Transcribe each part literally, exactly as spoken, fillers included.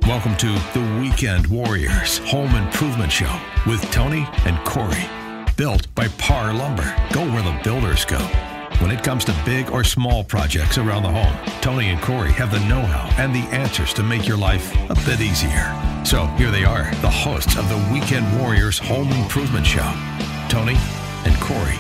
Welcome to The Weekend Warriors Home Improvement Show with Tony and Corey. Built by Par Lumber. Go where the builders go. When it comes to big or small projects around the home, Tony and Corey have the know-how and the answers to make your life a bit easier. So here they are, the hosts of The Weekend Warriors Home Improvement Show, Tony and Corey.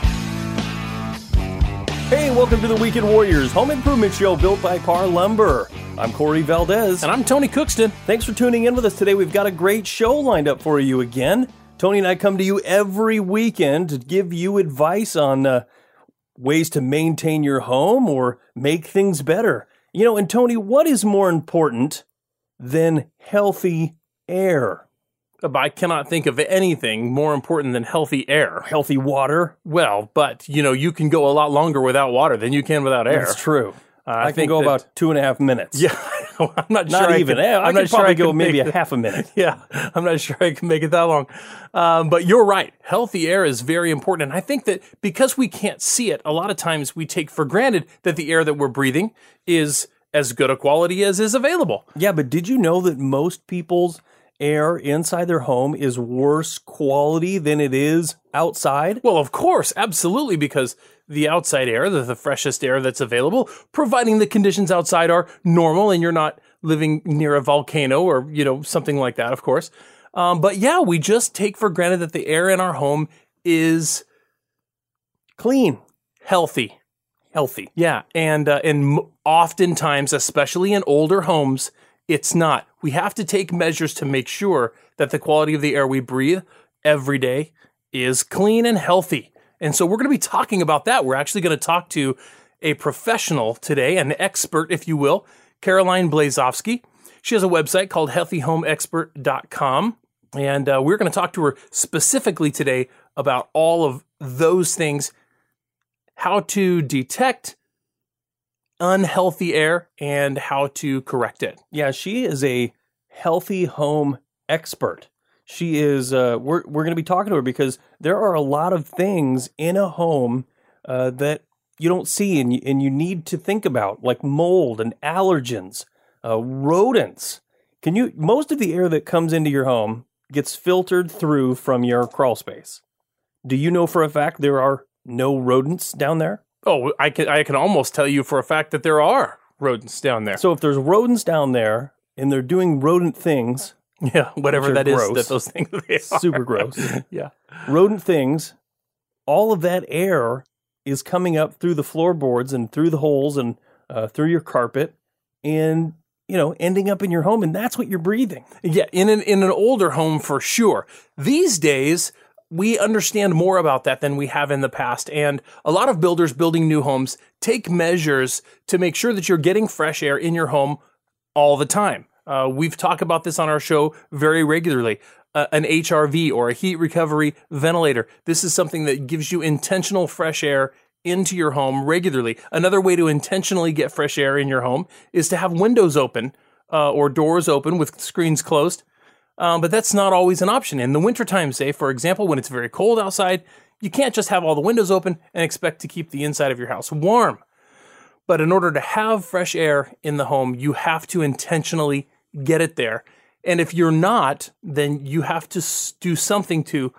Hey, welcome to The Weekend Warriors Home Improvement Show built by Par Lumber. I'm Corey Valdez. And I'm Tony Cookston. Thanks for tuning in with us today. We've got a great show lined up for you again. Tony and I come to you every weekend to give you advice on uh, ways to maintain your home or make things better. You know, and Tony, what is more important than healthy air? I cannot think of anything more important than healthy air. Healthy water? Well, but, you know, you can go a lot longer without water than you can without air. That's true. Uh, I, I can think go that, about two and a half minutes. Yeah, I'm not, not sure even. I can, I, I I'm could not sure probably I can go maybe the, a half a minute. Yeah, I'm not sure I can make it that long. Um, but you're right. Healthy air is very important. And I think that because we can't see it, a lot of times we take for granted that the air that we're breathing is as good a quality as is available. Yeah, but did you know that most people's air inside their home is worse quality than it is outside? Well, of course, absolutely, because the outside air, the, the freshest air that's available, providing the conditions outside are normal and you're not living near a volcano or, you know, something like that, of course. Um, but yeah, we just take for granted that the air in our home is clean, healthy. Healthy. Yeah, and uh, and oftentimes, especially in older homes, it's not. We have to take measures to make sure that the quality of the air we breathe every day is clean and healthy. And so we're going to be talking about that. We're actually going to talk to a professional today, an expert, if you will, Caroline Blazovsky. She has a website called healthy home expert dot com. And uh, we're going to talk to her specifically today about all of those things, how to detect unhealthy air and how to correct it. Yeah, she is a healthy home expert. She is, uh, we're, we're going to be talking to her because there are a lot of things in a home uh, that you don't see and you, and you need to think about, like mold and allergens, uh, rodents. Can you, most of the air that comes into your home gets filtered through from your crawl space. Do you know for a fact there are no rodents down there? Oh, I can I can almost tell you for a fact that there are rodents down there. So if there's rodents down there and they're doing rodent things, yeah, whatever that gross, is, that those things they are. Super gross. Yeah. Rodent things, all of that air is coming up through the floorboards and through the holes and uh, through your carpet and, you know, ending up in your home. And that's what you're breathing. Yeah, in an, in an older home for sure. These days, we understand more about that than we have in the past. And a lot of builders building new homes take measures to make sure that you're getting fresh air in your home all the time. Uh, we've talked about this on our show very regularly. Uh, an H R V or a heat recovery ventilator. This is something that gives you intentional fresh air into your home regularly. Another way to intentionally get fresh air in your home is to have windows open uh, or doors open with screens closed. Um, but that's not always an option. In the wintertime, say, for example, when it's very cold outside, you can't just have all the windows open and expect to keep the inside of your house warm. But in order to have fresh air in the home, you have to intentionally get it there. And if you're not, then you have to do something to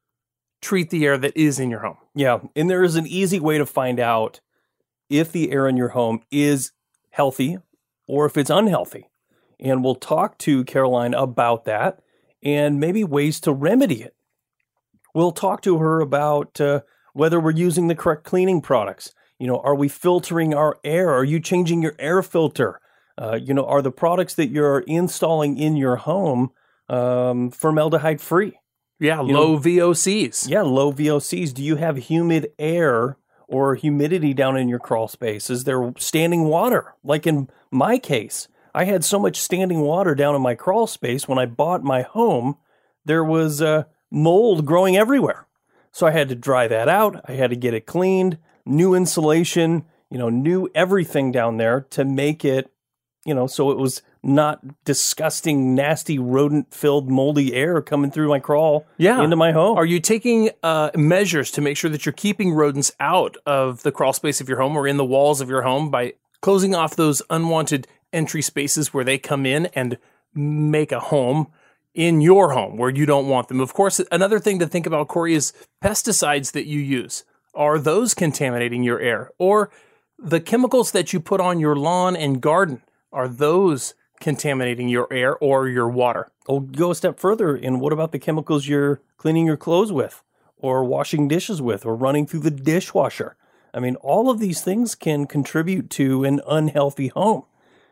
treat the air that is in your home. Yeah, and there is an easy way to find out if the air in your home is healthy or if it's unhealthy. And we'll talk to Caroline about that and maybe ways to remedy it. We'll talk to her about uh, whether we're using the correct cleaning products. You know, are we filtering our air? Are you changing your air filter? Uh, you know, are the products that you're installing in your home um, formaldehyde free? Yeah, you low know, V O Cs. Yeah, low V O Cs. Do you have humid air or humidity down in your crawl space? Is there standing water? Like in my case, I had so much standing water down in my crawl space when I bought my home, there was uh, mold growing everywhere. So I had to dry that out. I had to get it cleaned, new insulation, you know, new everything down there to make it, you know, so it was not disgusting, nasty, rodent-filled, moldy air coming through my crawl yeah. into my home. Are you taking uh, measures to make sure that you're keeping rodents out of the crawl space of your home or in the walls of your home by closing off those unwanted entry spaces where they come in and make a home in your home where you don't want them. Of course, another thing to think about, Corey, is pesticides that you use. Are those contaminating your air? Or the chemicals that you put on your lawn and garden, are those contaminating your air or your water? Oh, go a step further. And what about the chemicals you're cleaning your clothes with, or washing dishes with, or running through the dishwasher? I mean, all of these things can contribute to an unhealthy home.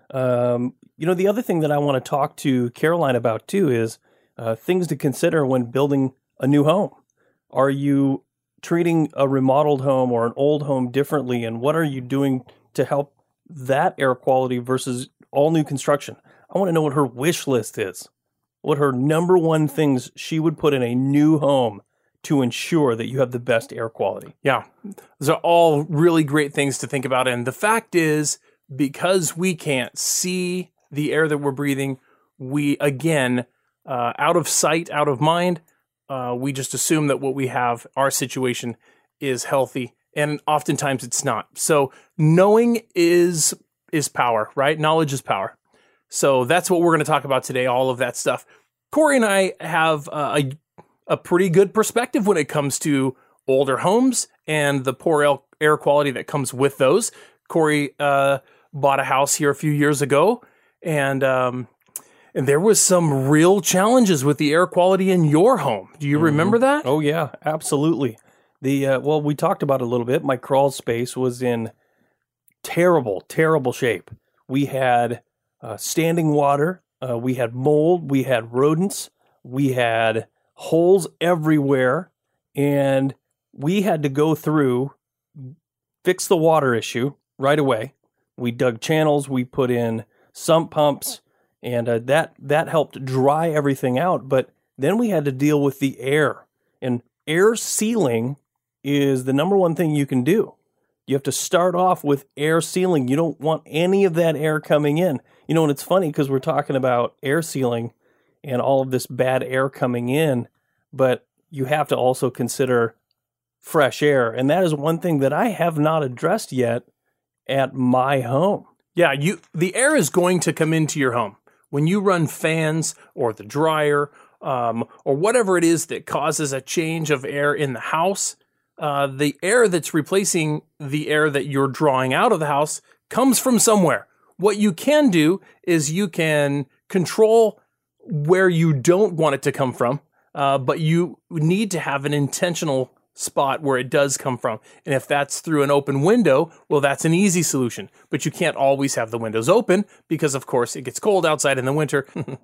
Um, you know, the other thing that I want to talk to Caroline about too is uh, things to consider when building a new home. Are you treating a remodeled home or an old home differently, and what are you doing to help that air quality versus all new construction? I want to know what her wish list is, what her number one things she would put in a new home to ensure that you have the best air quality. Yeah, those are all really great things to think about. And the fact is, because we can't see the air that we're breathing, we, again, uh, out of sight, out of mind, uh, we just assume that what we have, our situation, is healthy. And oftentimes it's not. So knowing is is power, right? Knowledge is power. So that's what we're going to talk about today, all of that stuff. Corey and I have uh, a a pretty good perspective when it comes to older homes and the poor air quality that comes with those. Corey uh, bought a house here a few years ago, and um, and there was some real challenges with the air quality in your home. Do you mm-hmm. remember that? Oh yeah, absolutely. The uh, well, we talked about it a little bit. My crawl space was in terrible, terrible shape. We had uh, standing water. Uh, we had mold. We had rodents. We had holes everywhere, and we had to go through, fix the water issue right away. We dug channels, we put in sump pumps, and uh, that that helped dry everything out. But then we had to deal with the air, and air sealing is the number one thing you can do. You have to start off with air sealing. You don't want any of that air coming in. You know, and it's funny because we're talking about air sealing and all of this bad air coming in, but you have to also consider fresh air. And that is one thing that I have not addressed yet at my home. Yeah, you the air is going to come into your home. When you run fans or the dryer um, or whatever it is that causes a change of air in the house, uh, the air that's replacing the air that you're drawing out of the house comes from somewhere. What you can do is you can control where you don't want it to come from, uh, but you need to have an intentional spot where it does come from. And if that's through an open window, well, that's an easy solution. But you can't always have the windows open because, of course, it gets cold outside in the winter.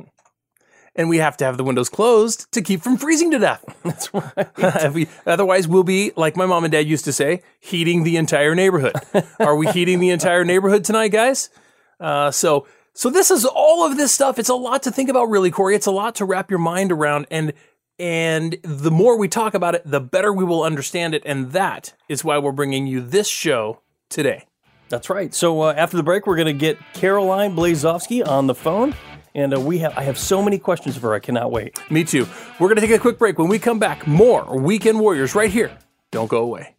And we have to have the windows closed to keep from freezing to death. That's right. we, otherwise, we'll be, like my mom and dad used to say, heating the entire neighborhood. Are we heating the entire neighborhood tonight, guys? Uh, so... So this is all of this stuff. It's a lot to think about, really, Corey. It's a lot to wrap your mind around. And and the more we talk about it, the better we will understand it. And that is why we're bringing you this show today. That's right. So uh, after the break, we're going to get Caroline Blazovsky on the phone. And uh, we have I have so many questions for her. I cannot wait. Me too. We're going to take a quick break. When we come back, more Weekend Warriors right here. Don't go away.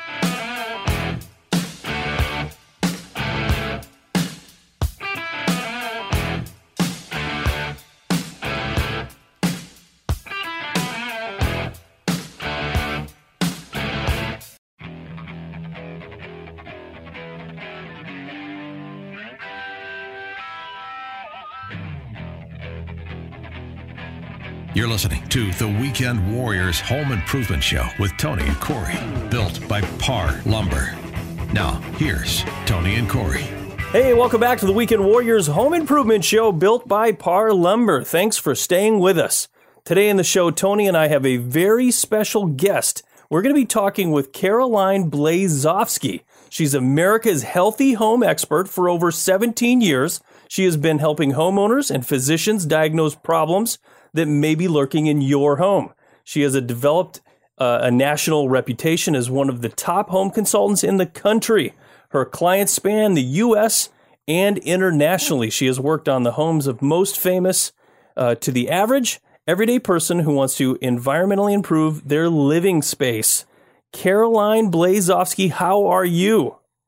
You're listening to the Weekend Warriors Home Improvement Show with Tony and Corey, built by Par Lumber. Now, here's Tony and Corey. Hey, welcome back to the Weekend Warriors Home Improvement Show, built by Par Lumber. Thanks for staying with us. Today in the show, Tony and I have a very special guest. We're going to be talking with Caroline Blazovsky. She's America's healthy home expert for over seventeen years. She has been helping homeowners and physicians diagnose problems that may be lurking in your home. She has a developed uh, a national reputation as one of the top home consultants in the country. Her clients span the U S and internationally. She has worked on the homes of most famous uh, to the average everyday person who wants to environmentally improve their living space. Caroline Blazovsky, how are you?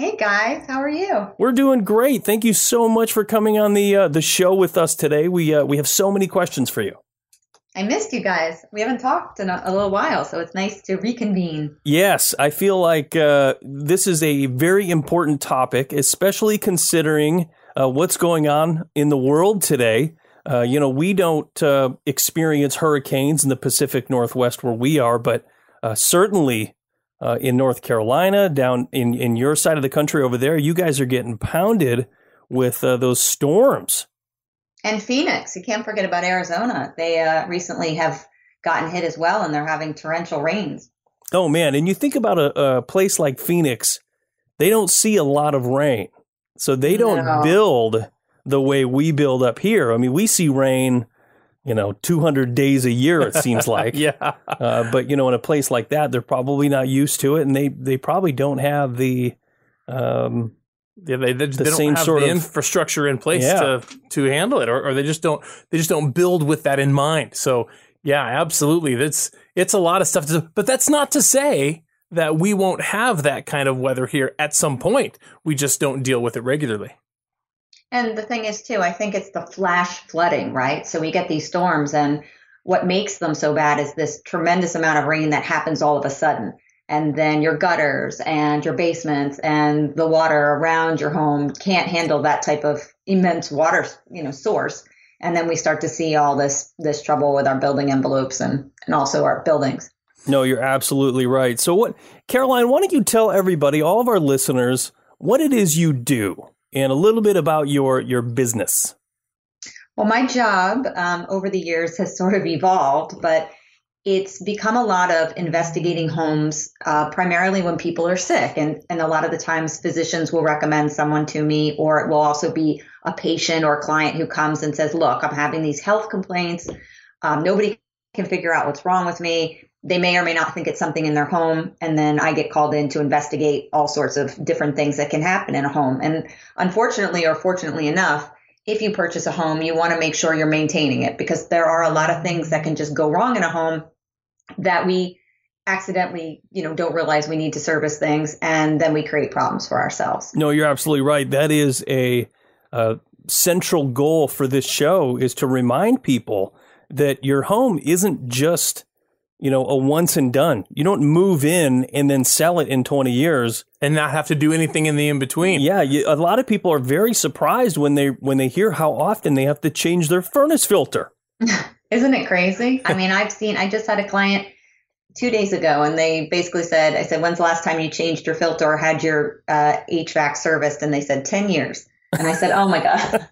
Hey guys, how are you? We're doing great. Thank you so much for coming on the uh, the show with us today. We uh, we have so many questions for you. I missed you guys. We haven't talked in a, a little while, so it's nice to reconvene. Yes, I feel like uh, this is a very important topic, especially considering uh, what's going on in the world today. Uh, you know, we don't uh, experience hurricanes in the Pacific Northwest where we are, but uh, certainly uh, in North Carolina, down in, in your side of the country over there, you guys are getting pounded with uh, those storms. And Phoenix, you can't forget about Arizona. They uh, recently have gotten hit as well, and they're having torrential rains. Oh, man. And you think about a, a place like Phoenix, they don't see a lot of rain. So they don't No. build the way we build up here. I mean, we see rain, you know, two hundred days a year, it seems like. Yeah. Uh, but, you know, in a place like that, they're probably not used to it. And they, they probably don't have the... Um, Yeah, they, they, The they don't same have sort the of- infrastructure in place Yeah. to to handle it, or, or they just don't they just don't build with that in mind. So yeah, absolutely, that's it's a lot of stuff to do. But that's not to say that we won't have that kind of weather here at some point. We just don't deal with it regularly. And the thing is, too, I think it's the flash flooding, right? So we get these storms, and what makes them so bad is this tremendous amount of rain that happens all of a sudden. And then your gutters and your basements and the water around your home can't handle that type of immense water, you know, source. And then we start to see all this this trouble with our building envelopes and, and also our buildings. no, you're absolutely right. So what, Caroline, why don't you tell everybody, all of our listeners, what it is you do and a little bit about your, your business. Well, my job um, over the years has sort of evolved, but it's become a lot of investigating homes, uh, primarily when people are sick. And, and a lot of the times physicians will recommend someone to me, or it will also be a patient or client who comes and says, look, I'm having these health complaints. Um, nobody can figure out what's wrong with me. They may or may not think it's something in their home. And then I get called in to investigate all sorts of different things that can happen in a home. And unfortunately, or fortunately enough, if you purchase a home, you want to make sure you're maintaining it, because there are a lot of things that can just go wrong in a home that we accidentally, you know, don't realize we need to service things, and then we create problems for ourselves. No, you're absolutely right. That is a uh, central goal for this show, is to remind people that your home isn't just, you know, a once and done. You don't move in and then sell it in twenty years. And not have to do anything in the in between. Yeah, you, a lot of people are very surprised when they when they hear how often they have to change their furnace filter. Isn't it crazy? I mean, I've seen, I just had a client two days ago, and they basically said, I said, when's the last time you changed your filter or had your uh, H V A C serviced? And they said, ten years. And I said, oh my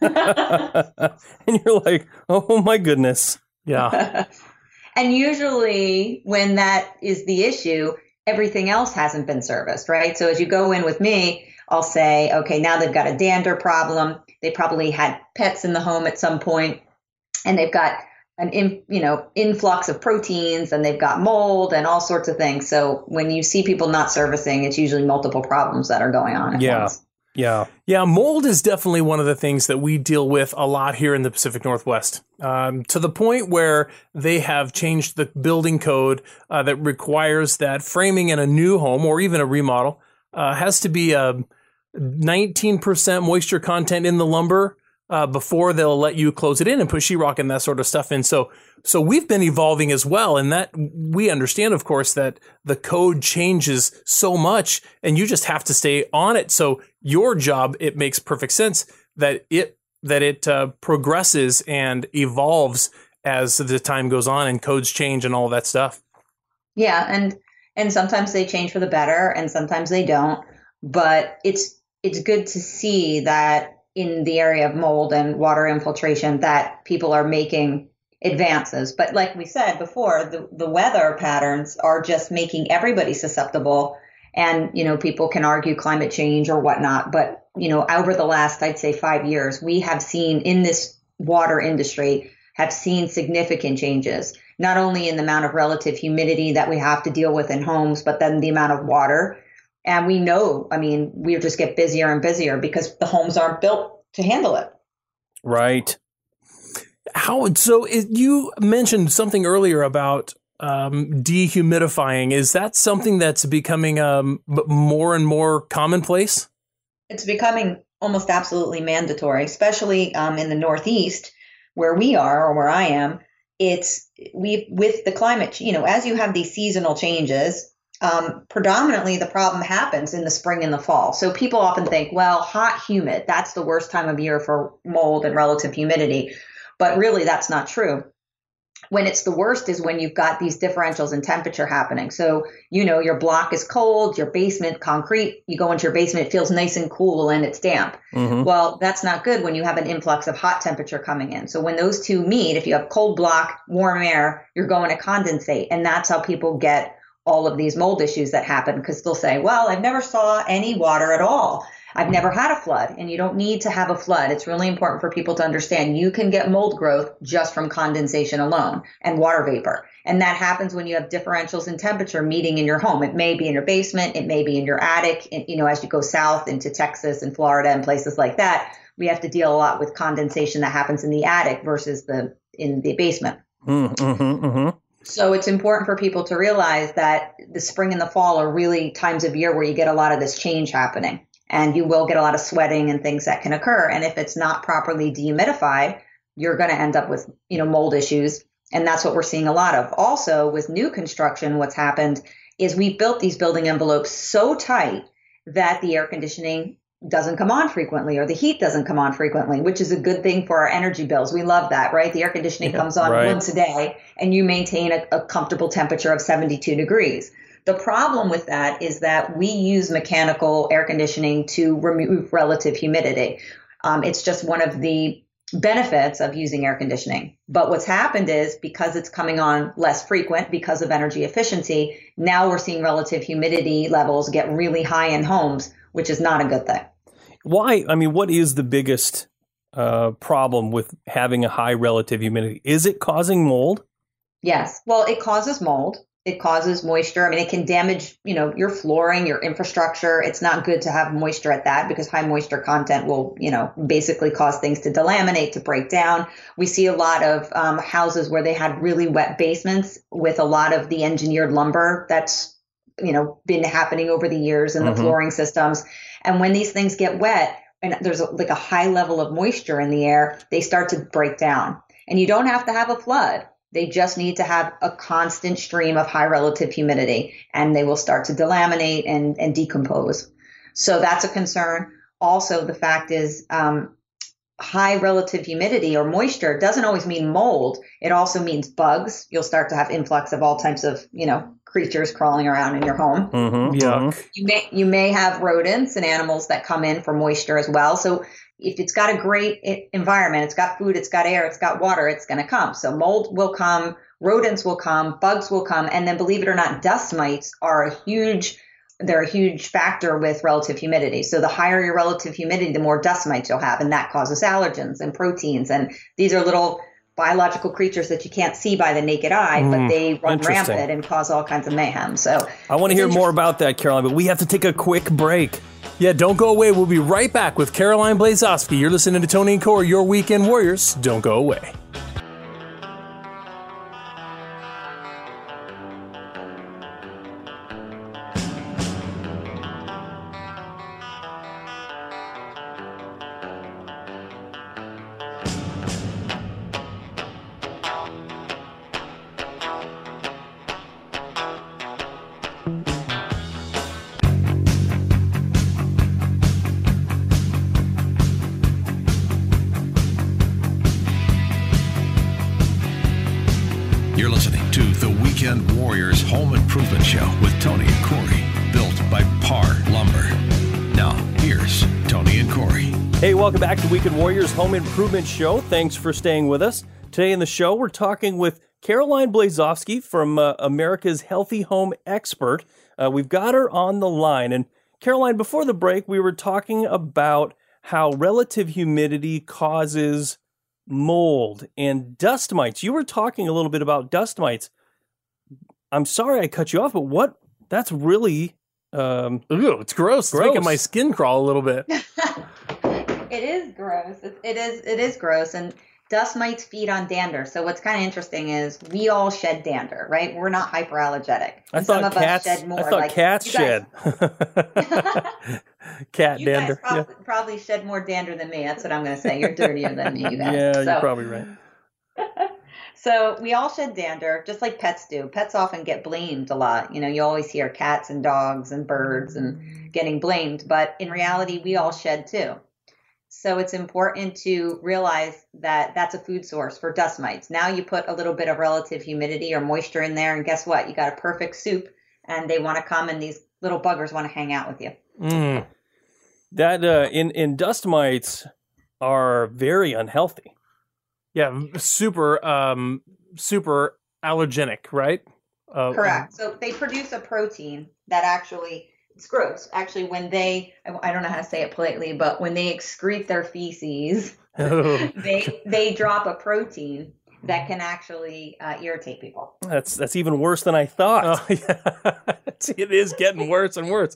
God. And you're like, oh my goodness. Yeah. And usually when that is the issue, everything else hasn't been serviced, right? So as you go in with me, I'll say, okay, now they've got a dander problem. They probably had pets in the home at some point, and they've got an in, you know, influx of proteins, and they've got mold and all sorts of things. So when you see people not servicing, it's usually multiple problems that are going on at Yeah. once. Yeah. Yeah, mold is definitely one of the things that we deal with a lot here in the Pacific Northwest, um, to the point where they have changed the building code uh, that requires that framing in a new home or even a remodel uh, has to be a nineteen percent moisture content in the lumber uh, before they'll let you close it in and put sheetrock and that sort of stuff in. So, so we've been evolving as well, and that we understand, of course, that the code changes so much, and you just have to stay on it. So your job, it makes perfect sense that it that it uh, progresses and evolves as the time goes on, and codes change and all that stuff. Yeah, and and sometimes they change for the better, and sometimes they don't. But it's it's good to see that in the area of mold and water infiltration that people are making advances. But like we said before, the, the weather patterns are just making everybody susceptible. And, you know, people can argue climate change or whatnot. But, you know, over the last, I'd say five years, we have seen in this water industry, have seen significant changes, not only in the amount of relative humidity that we have to deal with in homes, but then the amount of water. And we know, I mean, we just get busier and busier because the homes aren't built to handle it. Right. How so? It, you mentioned something earlier about um, dehumidifying. Is that something that's becoming um, more and more commonplace? It's becoming almost absolutely mandatory, especially um, in the Northeast where we are or where I am. It's we with the climate, you know, as you have these seasonal changes, um, predominantly the problem happens in the spring and the fall. So people often think, well, hot, humid, that's the worst time of year for mold and relative humidity. But really, that's not true. When it's the worst is when you've got these differentials in temperature happening. So, you know, your block is cold, your basement concrete, you go into your basement, it feels nice and cool and it's damp. Mm-hmm. Well, that's not good when you have an influx of hot temperature coming in. So when those two meet, if you have cold block, warm air, you're going to condensate. And that's how people get all of these mold issues that happen, because they'll say, well, I've never saw any water at all. I've never had a flood, and you don't need to have a flood. It's really important for people to understand you can get mold growth just from condensation alone and water vapor. And that happens when you have differentials in temperature meeting in your home. It may be in your basement. It may be in your attic. And, you know, as you go south into Texas and Florida and places like that, we have to deal a lot with condensation that happens in the attic versus the in the basement. Mm-hmm, mm-hmm. So it's important for people to realize that the spring and the fall are really times of year where you get a lot of this change happening. And you will get a lot of sweating and things that can occur. And if it's not properly dehumidified, you're going to end up with, you know, mold issues. And that's what we're seeing a lot of. Also, with new construction, what's happened is we've built these building envelopes so tight that the air conditioning doesn't come on frequently or the heat doesn't come on frequently, which is a good thing for our energy bills. We love that, right? The air conditioning yeah, comes on right. once a day and you maintain a, a comfortable temperature of seventy-two degrees. The problem with that is that we use mechanical air conditioning to remove relative humidity. Um, it's just one of the benefits of using air conditioning. But what's happened is because it's coming on less frequent because of energy efficiency, now we're seeing relative humidity levels get really high in homes, which is not a good thing. Why? I mean, what is the biggest uh, problem with having a high relative humidity? Is it causing mold? Yes. Well, it causes mold. It causes moisture. I mean, it can damage, you know, your flooring, your infrastructure. It's not good to have moisture at that because high moisture content will, you know, basically cause things to delaminate, to break down. We see a lot of um, houses where they had really wet basements with a lot of the engineered lumber that's, you know, been happening over the years in the mm-hmm. flooring systems. And when these things get wet and there's a, like a high level of moisture in the air, they start to break down. And you don't have to have a flood. They just need to have a constant stream of high relative humidity, and they will start to delaminate and, and decompose. So that's a concern. Also, the fact is um, high relative humidity or moisture doesn't always mean mold. It also means bugs. You'll start to have influx of all types of, you know, creatures crawling around in your home. Mm-hmm. Yeah. You may, you may have rodents and animals that come in for moisture as well. So if it's got a great environment, it's got food, it's got air, it's got water, it's going to come. So mold will come, rodents will come, bugs will come. And then believe it or not, dust mites are a huge, they're a huge factor with relative humidity. So the higher your relative humidity, the more dust mites you'll have. And that causes allergens and proteins. And these are little biological creatures that you can't see by the naked eye, mm, but they run rampant and cause all kinds of mayhem. So I want to hear more about that, Caroline, but we have to take a quick break. Yeah, don't go away. We'll be right back with Caroline Blazowski. You're listening to Tony and Corey, your Weekend Warriors. Don't go away. You're listening to the Weekend Warriors Home Improvement Show with Tony and Corey, built by Par Lumber. Now, here's Tony and Corey. Hey, welcome back to Weekend Warriors Home Improvement Show. Thanks for staying with us. Today in the show, we're talking with Caroline Blazowski from uh, America's Healthy Home Expert. Uh, we've got her on the line. And Caroline, before the break, we were talking about how relative humidity causes mold and dust mites. You were talking a little bit about dust mites. I'm sorry I cut you off, but what? That's really um, Ooh, it's gross. gross. It's making my skin crawl a little bit. It is gross. It, it is. It is gross. And dust mites feed on dander. So what's kind of interesting is we all shed dander, right? We're not hyperallergenic. I thought some cats. of us shed more. I thought like, cats you guys, shed. Cat you dander. guys probably, Yeah. probably shed more dander than me. That's what I'm going to say. You're dirtier than me, you guys. Yeah, so, you're probably right. So we all shed dander, just like pets do. Pets often get blamed a lot. You know, you always hear cats and dogs and birds and getting blamed, but in reality, we all shed too. So it's important to realize that that's a food source for dust mites. Now you put a little bit of relative humidity or moisture in there, and guess what? You got a perfect soup, and they want to come, and these little buggers want to hang out with you. Mm. That uh, in in dust mites are very unhealthy. Yeah, super, um, super allergenic, right? Uh, Correct. So they produce a protein that actually, it's gross. Actually, when they, I don't know how to say it politely, but when they excrete their feces, they they drop a protein that can actually uh, irritate people. That's that's even worse than I thought. Oh, yeah. It is getting worse and worse.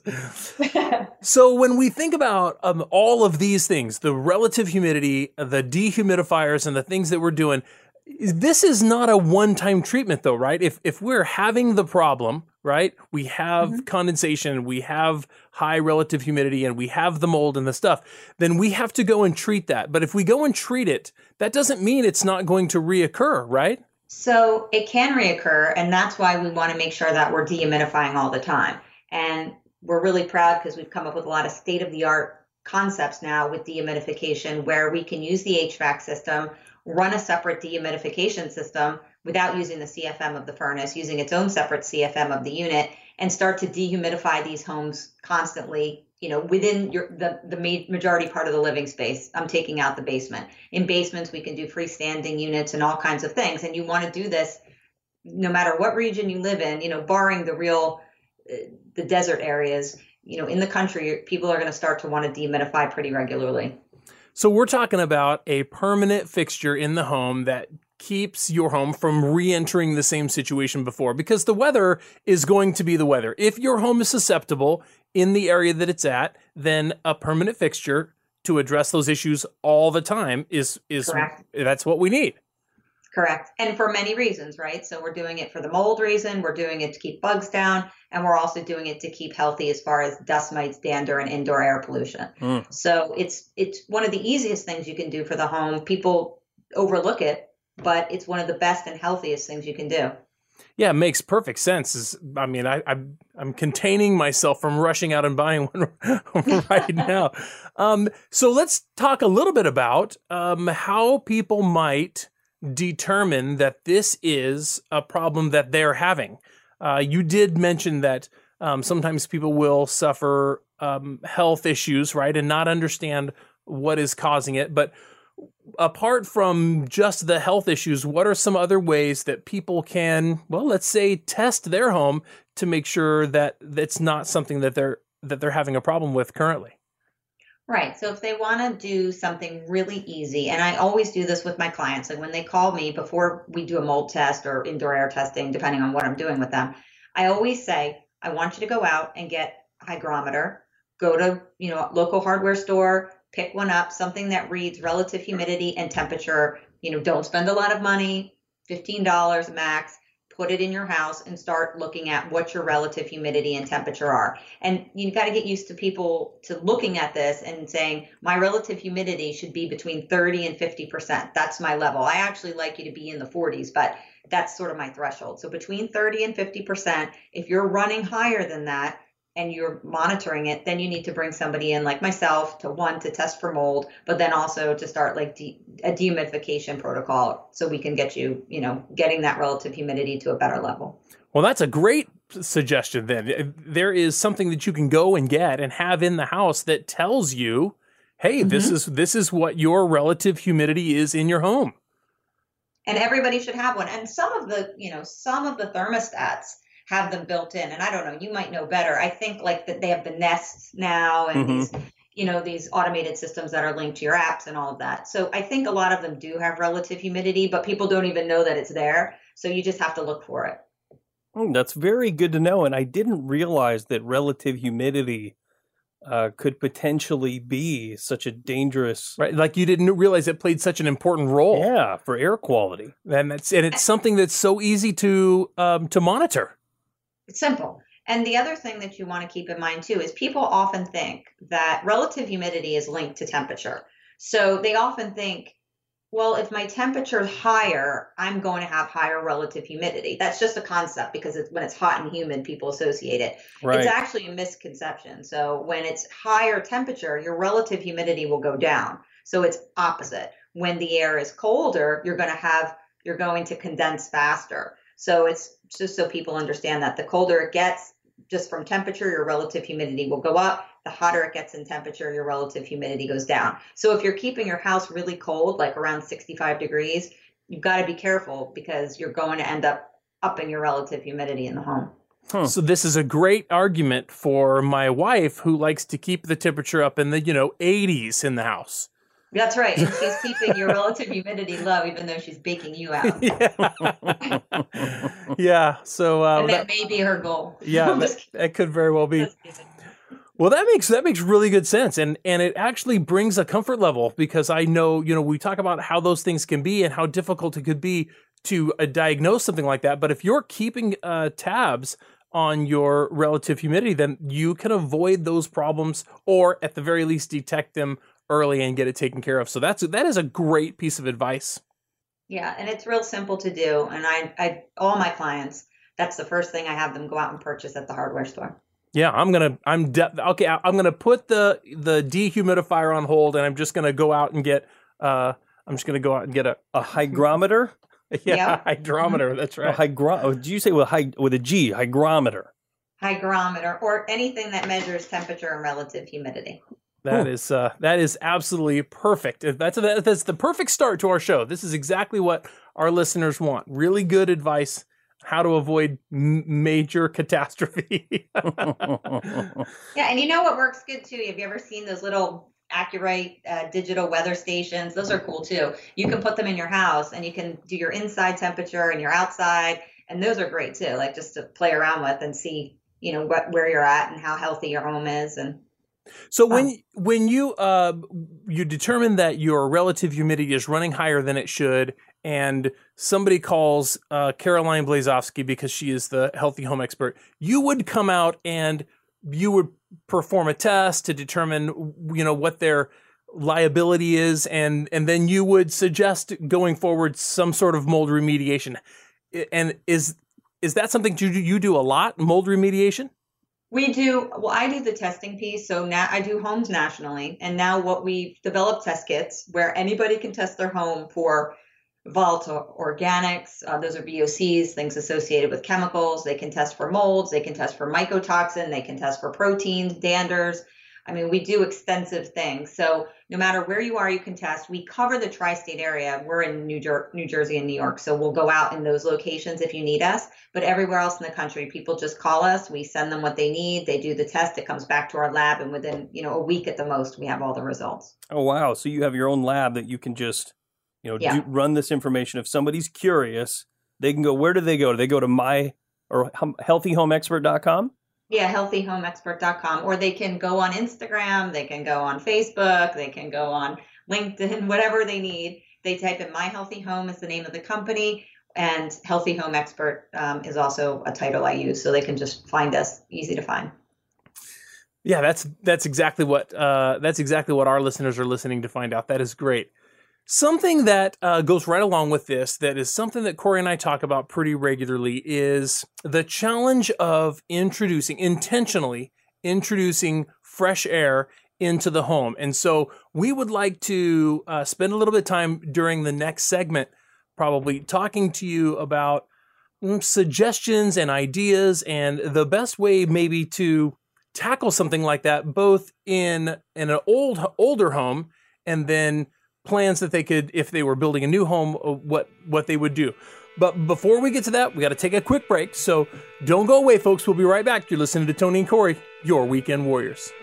So when we think about um, all of these things, the relative humidity, the dehumidifiers, and the things that we're doing, this is not a one-time treatment though, right? If if we're having the problem, right, we have mm-hmm. condensation, we have high relative humidity, and we have the mold and the stuff, then we have to go and treat that. But if we go and treat it, that doesn't mean it's not going to reoccur, right? So it can reoccur, and that's why we want to make sure that we're dehumidifying all the time. And we're really proud because we've come up with a lot of state-of-the-art concepts now with dehumidification where we can use the H V A C system, run a separate dehumidification system without using the C F M of the furnace, using its own separate C F M of the unit, and start to dehumidify these homes constantly, you know, within your the, the majority part of the living space. I'm taking out the basement. In basements, we can do freestanding units and all kinds of things. And you want to do this no matter what region you live in, you know, barring the real, uh, the desert areas, you know, in the country, people are going to start to want to dehumidify pretty regularly. So we're talking about a permanent fixture in the home that keeps your home from re-entering the same situation before, because the weather is going to be the weather. If your home is susceptible in the area that it's at, then a permanent fixture to address those issues all the time is, is Correct. That's what we need. Correct. And for many reasons, right? So we're doing it for the mold reason, we're doing it to keep bugs down, and we're also doing it to keep healthy as far as dust mites, dander, and indoor air pollution. Mm. So it's it's one of the easiest things you can do for the home. People overlook it, but it's one of the best and healthiest things you can do. Yeah, it makes perfect sense. I mean, I, I'm I'm containing myself from rushing out and buying one right now. Um, so let's talk a little bit about um, how people might determine that this is a problem that they're having. Uh, you did mention that um, sometimes people will suffer um, health issues, right, and not understand what is causing it. But apart from just the health issues, what are some other ways that people can, well, let's say, test their home to make sure that it's not something that they're that they're having a problem with currently? Right. So if they want to do something really easy, and I always do this with my clients, like when they call me before we do a mold test or indoor air testing, depending on what I'm doing with them, I always say, I want you to go out and get a hygrometer, go to, you know, local hardware store, pick one up, something that reads relative humidity and temperature. You know, don't spend a lot of money, fifteen dollars max. Put it in your house and start looking at what your relative humidity and temperature are. And you got to get used to people to looking at this and saying, my relative humidity should be between thirty and fifty percent. That's my level. I actually like you to be in the forties, but that's sort of my threshold. So between thirty and fifty percent, if you're running higher than that, and you're monitoring it, then you need to bring somebody in like myself to one, to test for mold, but then also to start like de- a dehumidification protocol so we can get you, you know, getting that relative humidity to a better level. Well, that's a great suggestion then. There is something that you can go and get and have in the house that tells you, hey, mm-hmm. this is this is what your relative humidity is in your home. And everybody should have one. And some of the, you know, some of the thermostats have them built in. And I don't know, you might know better. I think like that they have the Nests now and mm-hmm. these, you know, these automated systems that are linked to your apps and all of that. So I think a lot of them do have relative humidity, but people don't even know that it's there. So you just have to look for it. Oh, that's very good to know. And I didn't realize that relative humidity uh, could potentially be such a dangerous, right? Like you didn't realize it played such an important role. Yeah, for air quality, and that's and it's something that's so easy to um, to monitor. It's simple. And the other thing that you want to keep in mind too is people often think that relative humidity is linked to temperature. So they often think, well, if my temperature is higher, I'm going to have higher relative humidity. That's just a concept because it's, when it's hot and humid, people associate it. Right. It's actually a misconception. So when it's higher temperature, your relative humidity will go down. So it's opposite. When the air is colder, you're going to have, you're going to condense faster. So it's just so people understand that the colder it gets, just from temperature, your relative humidity will go up. The hotter it gets in temperature, your relative humidity goes down. So if you're keeping your house really cold, like around sixty-five degrees, you've got to be careful because you're going to end up upping your relative humidity in the home. Huh. So this is a great argument for my wife who likes to keep the temperature up in the, you know, eighties in the house. That's right. And she's keeping your relative humidity low, even though she's baking you out. Yeah. yeah. So uh, and that, that may be her goal. Yeah, that, that could very well be. Well, that makes that makes really good sense, and and it actually brings a comfort level because I know, you know, we talk about how those things can be and how difficult it could be to uh, diagnose something like that. But if you're keeping uh, tabs on your relative humidity, then you can avoid those problems, or at the very least detect them early and get it taken care of. So that's that is a great piece of advice. Yeah, and it's real simple to do. And I, I, all my clients, that's the first thing I have them go out and purchase at the hardware store. Yeah, I'm gonna, I'm de- okay. I'm gonna put the the dehumidifier on hold, and I'm just gonna go out and get, uh, I'm just gonna go out and get a, a hygrometer. yeah, yep. Hydrometer. That's right. A hygro- oh, did you say with hy- with a G? Hygrometer. Hygrometer, or anything that measures temperature and relative humidity. That Ooh. is uh, that is absolutely perfect. That's that's the perfect start to our show. This is exactly what our listeners want. Really good advice how to avoid m- major catastrophe. Yeah, and you know what works good too? Have you ever seen those little Accurate uh, digital weather stations? Those are cool too. You can put them in your house, and you can do your inside temperature and your outside, and those are great too. Like just to play around with and see, you know, what where you're at and how healthy your home is. And So when um, when you uh, you determine that your relative humidity is running higher than it should, and somebody calls uh, Caroline Blazowski because she is the healthy home expert, you would come out and you would perform a test to determine, you know, what their liability is, and and then you would suggest going forward some sort of mold remediation. And is is that something you do, you do a lot, mold remediation? We do, well, I do the testing piece. So now I do homes nationally. And now what we've developed test kits where anybody can test their home for volatile organics. Uh, those are V O Cs, things associated with chemicals. They can test for molds. They can test for mycotoxin. They can test for proteins, danders. I mean, we do extensive things. So no matter where you are, you can test. We cover the tri-state area. We're in New, Jer- New Jersey and New York. So we'll go out in those locations if you need us. But everywhere else in the country, people just call us. We send them what they need. They do the test. It comes back to our lab. And within, you know, a week at the most, we have all the results. Oh, wow. So you have your own lab that you can just, you know, yeah. do, run this information. If somebody's curious, they can go, where do they go? Do they go to my or healthy home expert dot com? Yeah, healthy home expert dot com, or they can go on Instagram, they can go on Facebook, they can go on LinkedIn, whatever they need. They type in My Healthy Home is the name of the company, and Healthy Home Expert um, is also a title I use, so they can just find us, easy to find. Yeah, that's that's exactly what uh, that's exactly what our listeners are listening to find out. That is great. Something that uh, goes right along with this, that is something that Corey and I talk about pretty regularly, is the challenge of introducing, intentionally introducing fresh air into the home. And so we would like to uh, spend a little bit of time during the next segment probably talking to you about mm, suggestions and ideas and the best way maybe to tackle something like that, both in, in an old older home and then plans that they could, if they were building a new home, what what they would do. But before we get to that, we got to take a quick break. So don't go away, folks. We'll be right back. You're listening to Tony and Corey, your Weekend Warriors.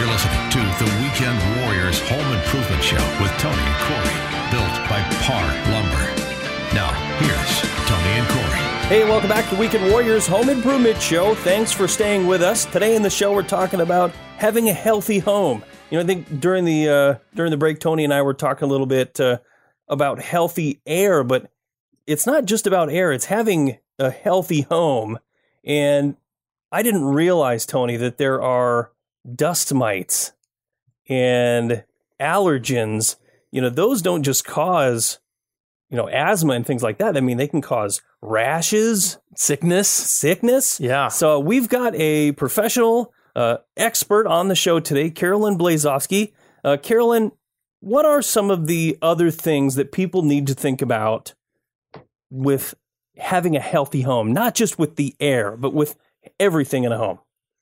You're listening to the Weekend Warriors Home Improvement Show with Tony and Corey, built by Par Lumber. Now, here's Tony and Corey. Hey, welcome back to Weekend Warriors Home Improvement Show. Thanks for staying with us. Today in the show, we're talking about having a healthy home. You know, I think during the uh, during the break, Tony and I were talking a little bit uh, about healthy air, but it's not just about air. It's having a healthy home. And I didn't realize, Tony, that there are dust mites and allergens. You know, those don't just cause, you know, asthma and things like that. I mean, they can cause rashes, Sickness. sickness. Yeah. So we've got a professional uh, expert on the show today, Carolyn Blazowski. Uh, Carolyn, what are some of the other things that people need to think about with having a healthy home? Not just with the air, but with everything in a home.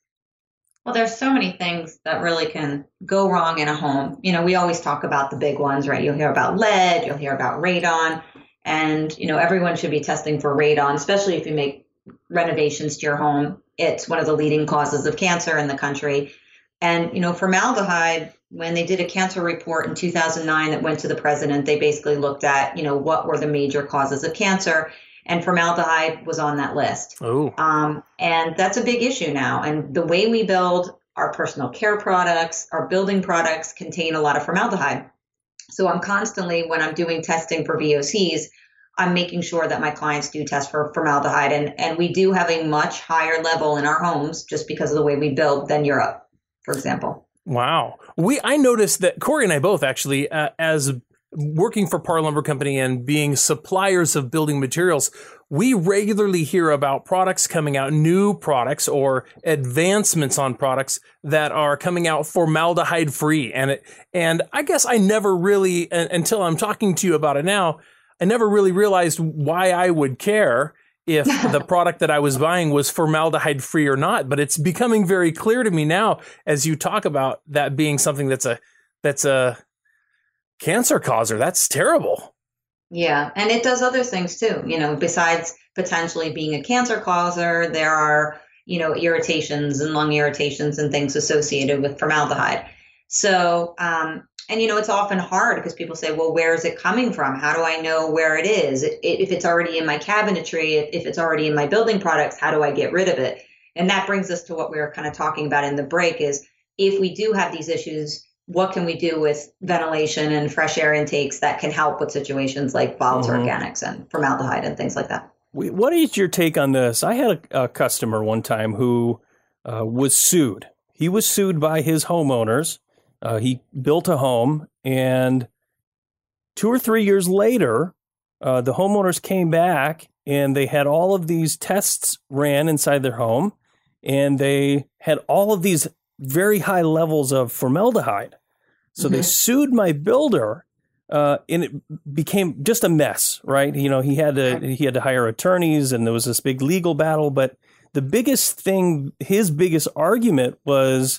Well, there's so many things that really can go wrong in a home. You know, we always talk about the big ones, right? You'll hear about lead, you'll hear about radon, and, you know, everyone should be testing for radon, especially if you make renovations to your home. It's one of the leading causes of cancer in the country. And, you know, formaldehyde, when they did a cancer report in two thousand nine that went to the president, they basically looked at, you know, what were the major causes of cancer. And formaldehyde was on that list. Oh. Um, and that's a big issue now. And the way we build our personal care products, our building products contain a lot of formaldehyde. So I'm constantly, when I'm doing testing for V O Cs, I'm making sure that my clients do test for formaldehyde. And, and we do have a much higher level in our homes just because of the way we build than Europe, for example. Wow. We I noticed that Corey and I both actually, uh, as working for Par Lumber Company and being suppliers of building materials, we regularly hear about products coming out, new products or advancements on products that are coming out formaldehyde free. And it, and I guess I never really, until I'm talking to you about it now, I never really realized why I would care if the product that I was buying was formaldehyde free or not. But it's becoming very clear to me now as you talk about that being something that's a, that's a, cancer causer. That's terrible. Yeah. And it does other things too. You know, besides potentially being a cancer causer, there are, you know, irritations and lung irritations and things associated with formaldehyde. So, um, and, you know, it's often hard because people say, well, where is it coming from? How do I know where it is? It, it, if it's already in my cabinetry, if, if it's already in my building products, how do I get rid of it? And that brings us to what we were kind of talking about in the break is if we do have these issues, what can we do with ventilation and fresh air intakes that can help with situations like volatile mm-hmm. organics and formaldehyde and things like that? What is your take on this? I had a, a customer one time who uh, was sued. He was sued by his homeowners. Uh, he built a home, and two or three years later, uh, the homeowners came back and they had all of these tests ran inside their home, and they had all of these very high levels of formaldehyde. So mm-hmm. they sued my builder, uh, and it became just a mess, right? You know, he had to he had to hire attorneys, and there was this big legal battle. But the biggest thing, his biggest argument was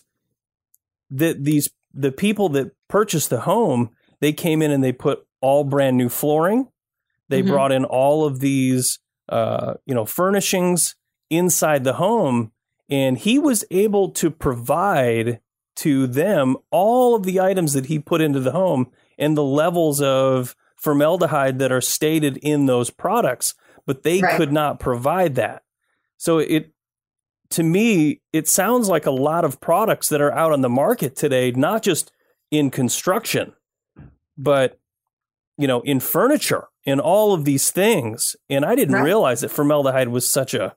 that these the people that purchased the home, they came in and they put all brand new flooring. They mm-hmm. brought in all of these, uh, you know, furnishings inside the home. And he was able to provide to them all of the items that he put into the home and the levels of formaldehyde that are stated in those products, but they right. could not provide that. So it, to me, it sounds like a lot of products that are out on the market today, not just in construction, but, you know, in furniture, in all of these things. And I didn't right. realize that formaldehyde was such a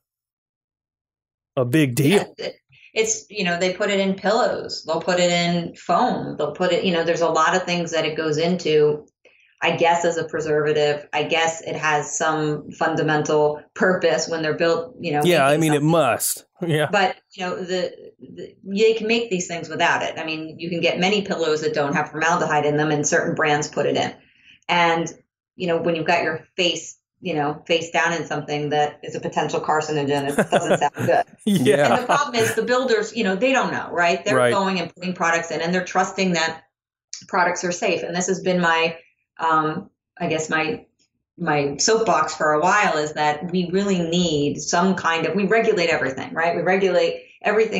a big deal. Yeah, it's, you know, they put it in pillows. They'll put it in foam. They'll put it, you know, there's a lot of things that it goes into, I guess, as a preservative. I guess it has some fundamental purpose when they're built, you know. Yeah, I mean, something. It must. Yeah. But, you know, the, the they can make these things without it. I mean, you can get many pillows that don't have formaldehyde in them, and certain brands put it in. And, you know, when you've got your face, you know, face down in something that is a potential carcinogen, it doesn't sound good. Yeah. And the problem is the builders, you know, they don't know, right? They're right. going and putting products in, and they're trusting that products are safe. And this has been my, um, I guess my, my soapbox for a while is that we really need some kind of, we regulate everything, right? We regulate everything up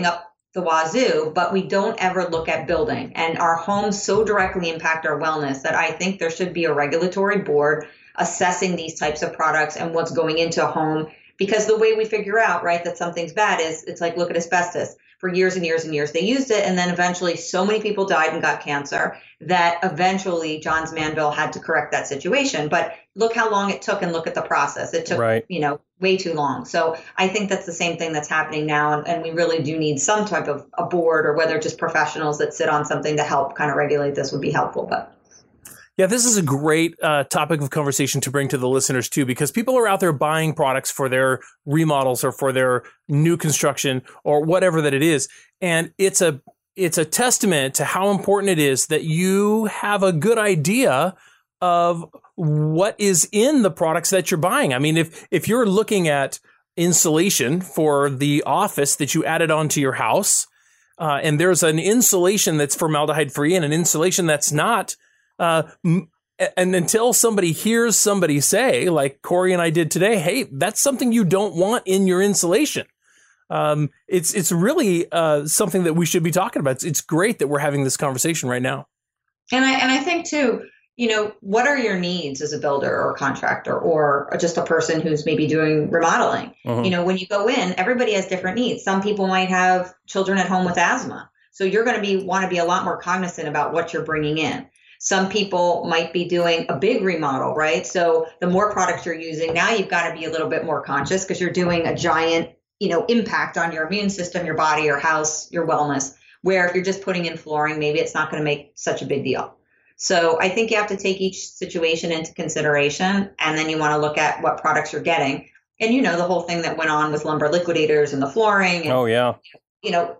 the wazoo, but we don't ever look at building. And our homes so directly impact our wellness that I think there should be a regulatory board assessing these types of products and what's going into a home. Because the way we figure out, right, that something's bad is it's like, look at asbestos. For years and years and years, they used it. And then eventually so many people died and got cancer that eventually Johns Manville had to correct that situation. But look how long it took and look at the process. It took, right. you know, way too long. So I think that's the same thing that's happening now. And, and we really do need some type of a board, or whether just professionals that sit on something to help kind of regulate this would be helpful. But yeah, this is a great uh, topic of conversation to bring to the listeners too, because people are out there buying products for their remodels or for their new construction or whatever that it is. And it's a it's a testament to how important it is that you have a good idea of what is in the products that you're buying. I mean, if if you're looking at insulation for the office that you added onto your house, uh, and there's an insulation that's formaldehyde free and an insulation that's not, Uh, and until somebody hears somebody say, like Corey and I did today, hey, that's something you don't want in your insulation. Um, it's it's really uh, something that we should be talking about. It's, it's great that we're having this conversation right now. And I and I think too, you know, what are your needs as a builder or contractor or just a person who's maybe doing remodeling? Uh-huh. You know, when you go in, everybody has different needs. Some people might have children at home with asthma, so you're going to be want to be a lot more cognizant about what you're bringing in. Some people might be doing a big remodel, right? So the more products you're using, now you've got to be a little bit more conscious because you're doing a giant, you know, impact on your immune system, your body, your house, your wellness, where if you're just putting in flooring, maybe it's not going to make such a big deal. So I think you have to take each situation into consideration, and then you want to look at what products you're getting. And, you know, the whole thing that went on with lumber liquidators and the flooring. And, oh, yeah. You know,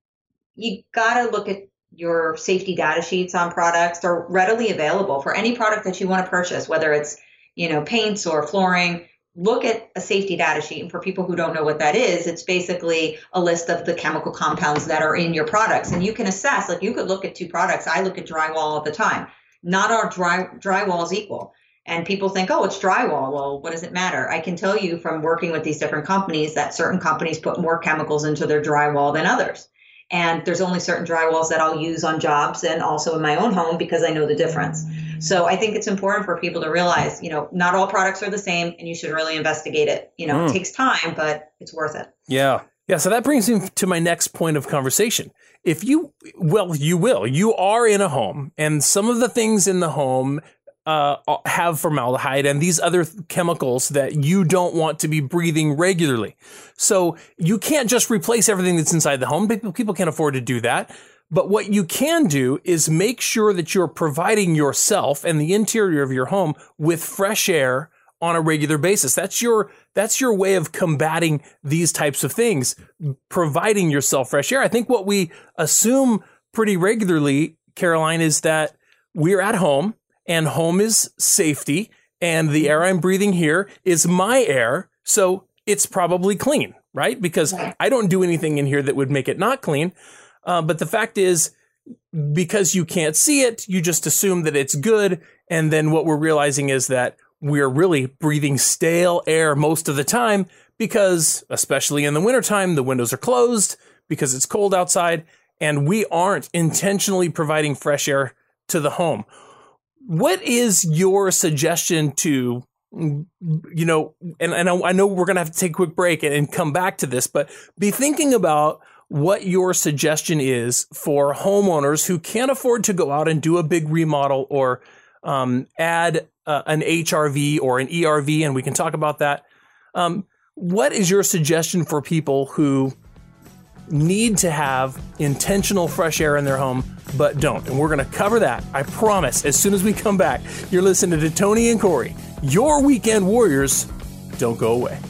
you got to look at your safety data sheets on products. Are readily available for any product that you want to purchase, whether it's, you know, paints or flooring. Look at a safety data sheet. And for people who don't know what that is, it's basically a list of the chemical compounds that are in your products. And you can assess, like you could look at two products. I look at drywall all the time. Not all dry drywall is equal. And people think, oh, it's drywall. Well, what does it matter? I can tell you from working with these different companies that certain companies put more chemicals into their drywall than others. And there's only certain drywalls that I'll use on jobs and also in my own home because I know the difference. So I think it's important for people to realize, you know, not all products are the same and you should really investigate it. You know, mm. it takes time, but it's worth it. Yeah. Yeah. So that brings me to my next point of conversation. If you, well, you will, you are in a home and some of the things in the home Uh, have formaldehyde and these other th- chemicals that you don't want to be breathing regularly. So you can't just replace everything that's inside the home. People, people can't afford to do that. But what you can do is make sure that you're providing yourself and the interior of your home with fresh air on a regular basis. That's your, that's your way of combating these types of things, providing yourself fresh air. I think what we assume pretty regularly, Caroline, is that we're at home, and home is safety, and the air I'm breathing here is my air, so it's probably clean, right? Because I don't do anything in here that would make it not clean. Uh, but the fact is, because you can't see it, you just assume that it's good, and then what we're realizing is that we're really breathing stale air most of the time because, especially in the wintertime, the windows are closed because it's cold outside, and we aren't intentionally providing fresh air to the home. What is your suggestion to, you know, and, and I know we're going to have to take a quick break and, and come back to this, but be thinking about what your suggestion is for homeowners who can't afford to go out and do a big remodel or um, add uh, an H R V or an E R V, and we can talk about that. Um, what is your suggestion for people who need to have intentional fresh air in their home, but don't? And we're going to cover that, I promise, as soon as we come back. You're listening to Tony and Corey, your weekend warriors. Don't go away.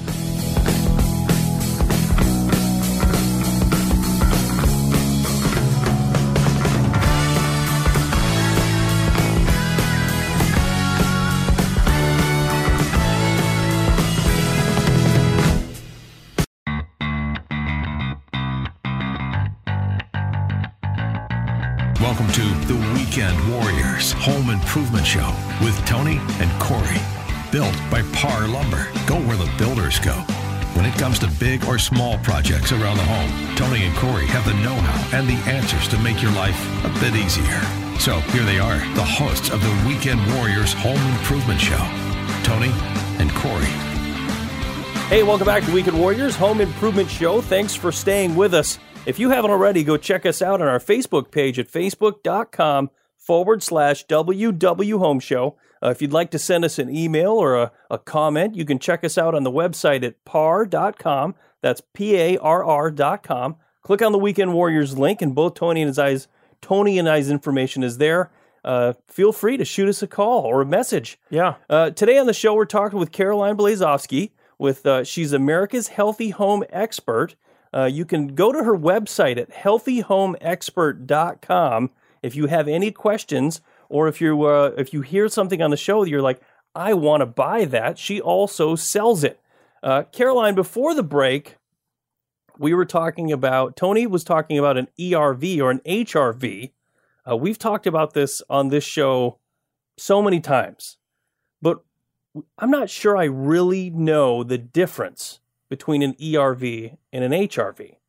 Welcome to The Weekend Warriors Home Improvement Show with Tony and Corey. Built by Par Lumber. Go where the builders go. When it comes to big or small projects around the home, Tony and Corey have the know-how and the answers to make your life a bit easier. So here they are, the hosts of the Weekend Warriors Home Improvement Show, Tony and Corey. Hey, welcome back to Weekend Warriors Home Improvement Show. Thanks for staying with us. If you haven't already, go check us out on our Facebook page at facebook.com forward slash WW Home Show. Uh, if you'd like to send us an email or a, a comment, you can check us out on the website at parr dot com. That's P A R R dot com. Click on the Weekend Warriors link, and both Tony and his eyes, Tony and I's information is there. Uh, feel free to shoot us a call or a message. Yeah. Uh, today on the show, we're talking with Caroline Blazowski. With uh, she's America's Healthy Home Expert. Uh, you can go to her website at healthy home expert dot com if you have any questions. Or if you uh, if you hear something on the show that you're like, I want to buy that, she also sells it. Uh, Caroline, before the break, we were talking about, Tony was talking about an E R V or an H R V. Uh, we've talked about this on this show so many times, but I'm not sure I really know the difference between an E R V and an H R V.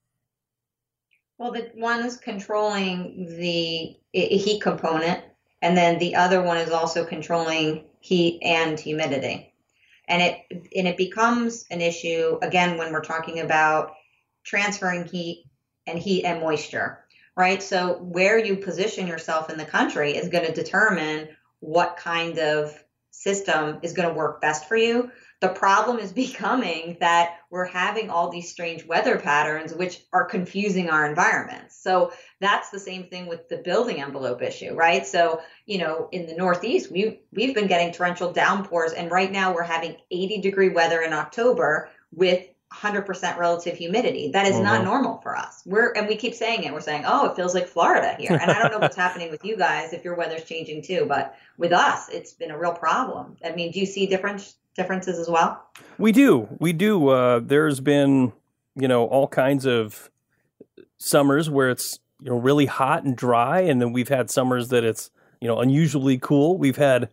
Well, the one is controlling the heat component, and then the other one is also controlling heat and humidity. And it and it becomes an issue, again, when we're talking about transferring heat and heat and moisture, right? So where you position yourself in the country is going to determine what kind of system is going to work best for you. The problem is becoming that we're having all these strange weather patterns, which are confusing our environments. So that's the same thing with the building envelope issue, right? So, you know, in the Northeast, we, we've been getting torrential downpours, and right now we're having eighty degree weather in October with one hundred percent relative humidity. That is mm-hmm. not normal for us. We're, and we keep saying it, we're saying, oh, it feels like Florida here. And I don't know what's happening with you guys, if your weather's changing too, but with us, it's been a real problem. I mean, do you see different differences as well? We do. We do. Uh, there's been, you know, all kinds of summers where it's, you know, really hot and dry. And then we've had summers that it's, you know, unusually cool. We've had,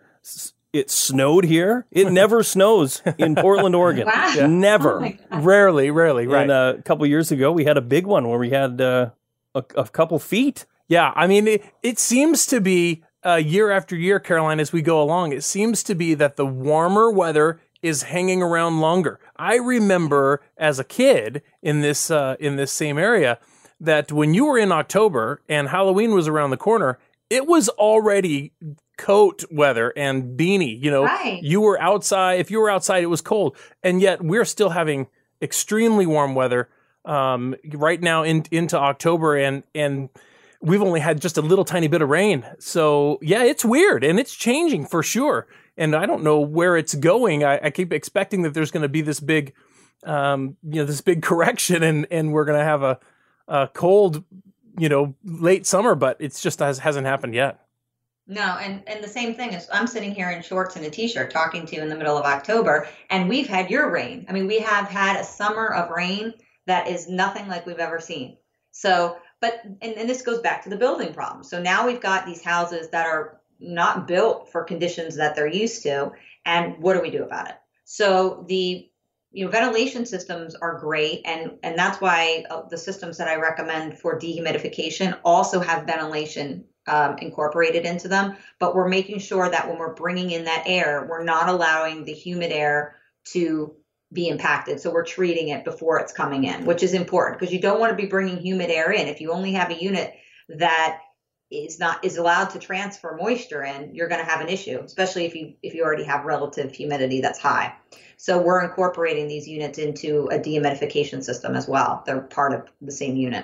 it snowed here. It never snows in Portland, Oregon. Wow. Yeah. Never. Oh rarely, rarely, right. And uh, a couple of years ago, we had a big one where we had uh, a, a couple feet. Yeah. I mean, it, it seems to be, Uh, year after year, Caroline, as we go along, it seems to be that the warmer weather is hanging around longer. I remember as a kid in this uh, in this same area that when you were in October and Halloween was around the corner, it was already coat weather and beanie. You know, right. You were outside. If you were outside, it was cold, and yet we're still having extremely warm weather um, right now in, into October, and and. We've only had just a little tiny bit of rain. So, yeah, it's weird, and it's changing for sure. And I don't know where it's going. I, I keep expecting that there's going to be this big, um, you know, this big correction, and, and we're going to have a, a cold, you know, late summer, but it's just has, hasn't happened yet. No, and, and the same thing is I'm sitting here in shorts and a t-shirt talking to you in the middle of October, and we've had your rain. I mean, we have had a summer of rain that is nothing like we've ever seen. So, but, and, and this goes back to the building problem. So now we've got these houses that are not built for conditions that they're used to. And what do we do about it? So the, you know, ventilation systems are great. And, and that's why uh, the systems that I recommend for dehumidification also have ventilation um, incorporated into them. But we're making sure that when we're bringing in that air, we're not allowing the humid air to be impacted. So we're treating it before it's coming in, which is important because you don't want to be bringing humid air in. If you only have a unit that is not is allowed to transfer moisture in, you're going to have an issue, especially if you if you already have relative humidity that's high. So we're incorporating these units into a dehumidification system as well. They're part of the same unit.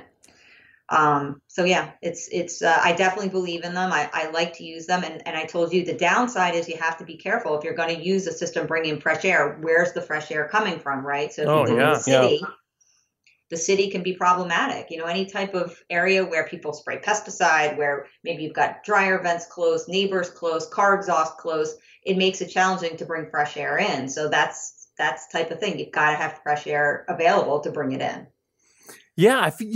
Um, so yeah, it's, it's, uh, I definitely believe in them. I, I like to use them. And, and I told you the downside is you have to be careful if you're going to use a system bringing fresh air, where's the fresh air coming from, right? So if oh, you live yeah, in the city, yeah. the city can be problematic. You know, any type of area where people spray pesticide, where maybe you've got dryer vents closed, neighbors closed, car exhaust closed, it makes it challenging to bring fresh air in. So that's, that's the type of thing. You've got to have fresh air available to bring it in. Yeah, you know,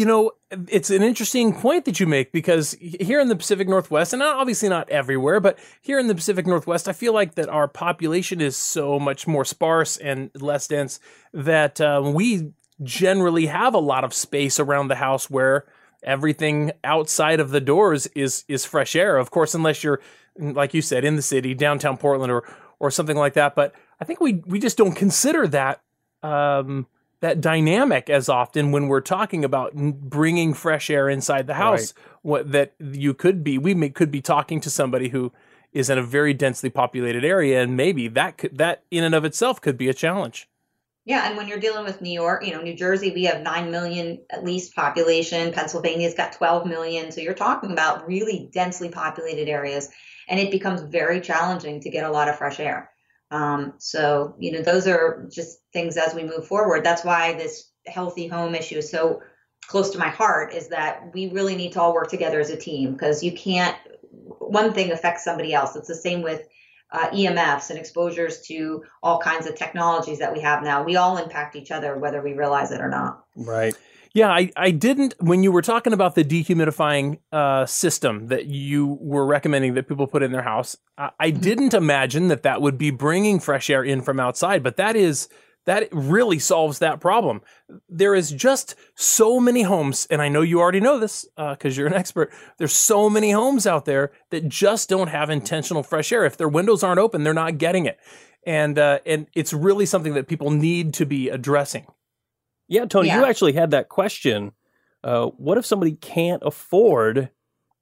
it's an interesting point that you make, because here in the Pacific Northwest, and obviously not everywhere, but here in the Pacific Northwest, I feel like that our population is so much more sparse and less dense that uh, we generally have a lot of space around the house where everything outside of the doors is is fresh air. Of course, unless you're, like you said, in the city, downtown Portland, or or something like that. But I think we we just don't consider that um, that dynamic as often when we're talking about bringing fresh air inside the house. Right. What that you could be, we may, could be talking to somebody who is in a very densely populated area, and maybe that could, that in and of itself could be a challenge. Yeah, and when you're dealing with New York, you know, New Jersey, we have nine million at least population. Pennsylvania's got twelve million. So you're talking about really densely populated areas, and it becomes very challenging to get a lot of fresh air. Um, so, you know, those are just things as we move forward. That's why this healthy home issue is so close to my heart, is that we really need to all work together as a team, because you can't, one thing affects somebody else. It's the same with Uh, E M Fs and exposures to all kinds of technologies that we have now. We all impact each other, whether we realize it or not. Right. Yeah, I, I didn't, when you were talking about the dehumidifying uh, system that you were recommending that people put in their house, I, I didn't imagine that that would be bringing fresh air in from outside, but that is, that really solves that problem. There is just so many homes, and I know you already know this because uh, you're an expert. There's so many homes out there that just don't have intentional fresh air. If their windows aren't open, they're not getting it. And uh, and it's really something that people need to be addressing. Yeah, Tony, Yeah. you actually had that question. Uh, what if somebody can't afford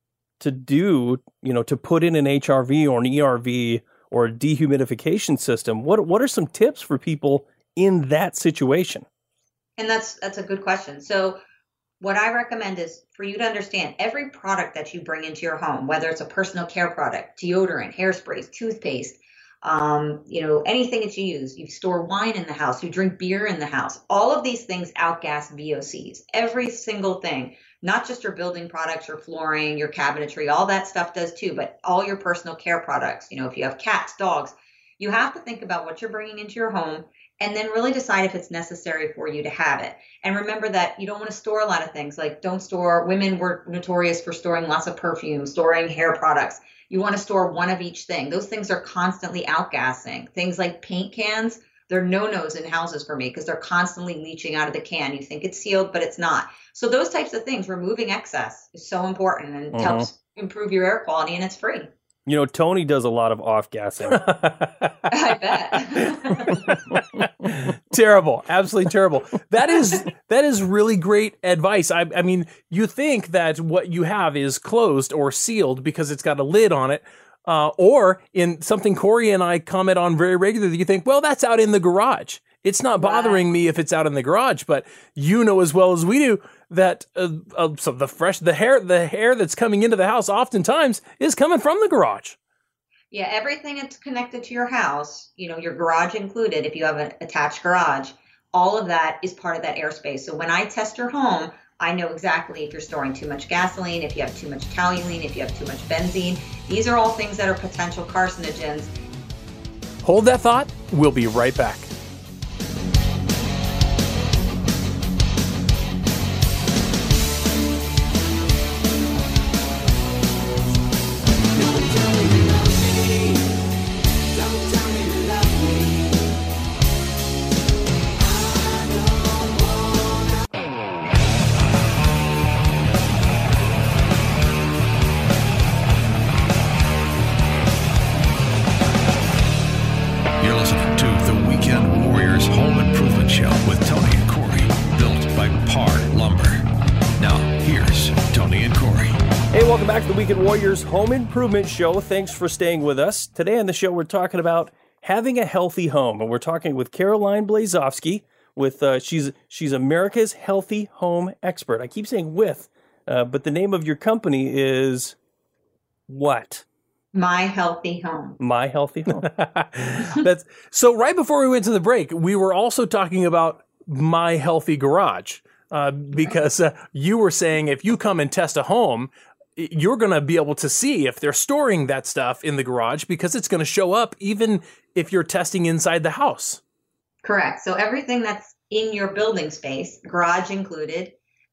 to do, you know, to put in an H R V or an E R V or a dehumidification system? What what are some tips for people in that situation? And that's that's a good question. So what I recommend is for you to understand every product that you bring into your home, whether it's a personal care product, deodorant, hairsprays, toothpaste, um, you know, anything that you use. You store wine in the house, you drink beer in the house. All of these things outgas V O Cs. Every single thing, not just your building products, your flooring, your cabinetry, all that stuff does too, but all your personal care products. You know, if you have cats, dogs, you have to think about what you're bringing into your home, and then really decide if it's necessary for you to have it. And remember that you don't want to store a lot of things. Like, don't store, women were notorious for storing lots of perfume, storing hair products. You want to store one of each thing. Those things are constantly outgassing. Things like paint cans, they're no-nos in houses for me because they're constantly leaching out of the can. You think it's sealed, but it's not. So those types of things, removing excess is so important, and it uh-huh. helps improve your air quality, and it's free. You know, Tony does a lot of off-gassing. I bet. Terrible. Absolutely terrible. That is that is really great advice. I, I mean, you think that what you have is closed or sealed because it's got a lid on it. Uh, or in something Corey and I comment on very regularly, you think, well, that's out in the garage. It's not bothering me if it's out in the garage, but you know as well as we do that uh, uh, so the fresh the hair the hair that's coming into the house oftentimes is coming from the garage. Yeah, everything that's connected to your house, you know, your garage included, if you have an attached garage, all of that is part of that airspace. So when I test your home, I know exactly if you're storing too much gasoline, if you have too much toluene, if you have too much benzene. These are all things that are potential carcinogens. Hold that thought. We'll be right back. Welcome back to the Weekend Warriors Home Improvement Show. Thanks for staying with us. Today on the show, we're talking about having a healthy home, and we're talking with Caroline Blazovsky. With uh, she's she's America's Healthy Home Expert. I keep saying with, uh, but the name of your company is what? My Healthy Home. My Healthy Home. That's so. Right before we went to the break, we were also talking about My Healthy Garage uh, because uh, you were saying if you come and test a home, you're going to be able to see if they're storing that stuff in the garage because it's going to show up even if you're testing inside the house. Correct. So everything that's in your building space, garage included,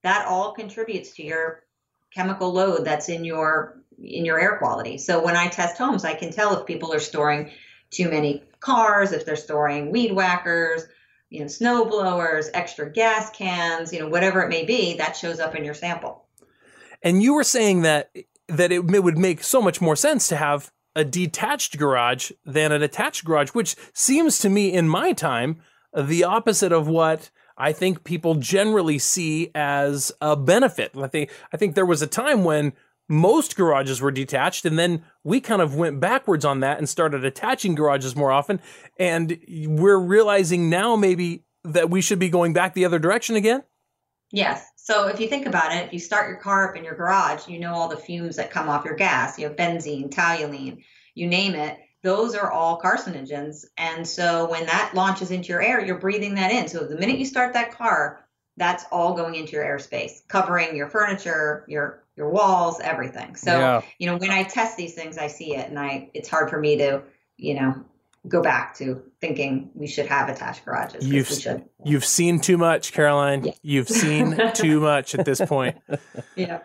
that all contributes to your chemical load that's in your in your air quality. So when I test homes, I can tell if people are storing too many cars, if they're storing weed whackers, you know, snow blowers, extra gas cans, you know, whatever it may be, that shows up in your sample. And you were saying that that it would make so much more sense to have a detached garage than an attached garage, which seems to me in my time the opposite of what I think people generally see as a benefit. I think I think there was a time when most garages were detached, and then we kind of went backwards on that and started attaching garages more often. And we're realizing now maybe that we should be going back the other direction again. Yes. So if you think about it, if you start your car up in your garage, you know all the fumes that come off your gas. You have benzene, toluene, you name it. Those are all carcinogens. And so when that launches into your air, you're breathing that in. So the minute you start that car, that's all going into your airspace, covering your furniture, your your walls, everything. So, Yeah. you know, when I test these things, I see it, and I it's hard for me to, you know, go back to thinking we should have attached garages. 'cause You've we should. you've seen too much, Caroline. Yeah. You've seen too much at this point. Yeah,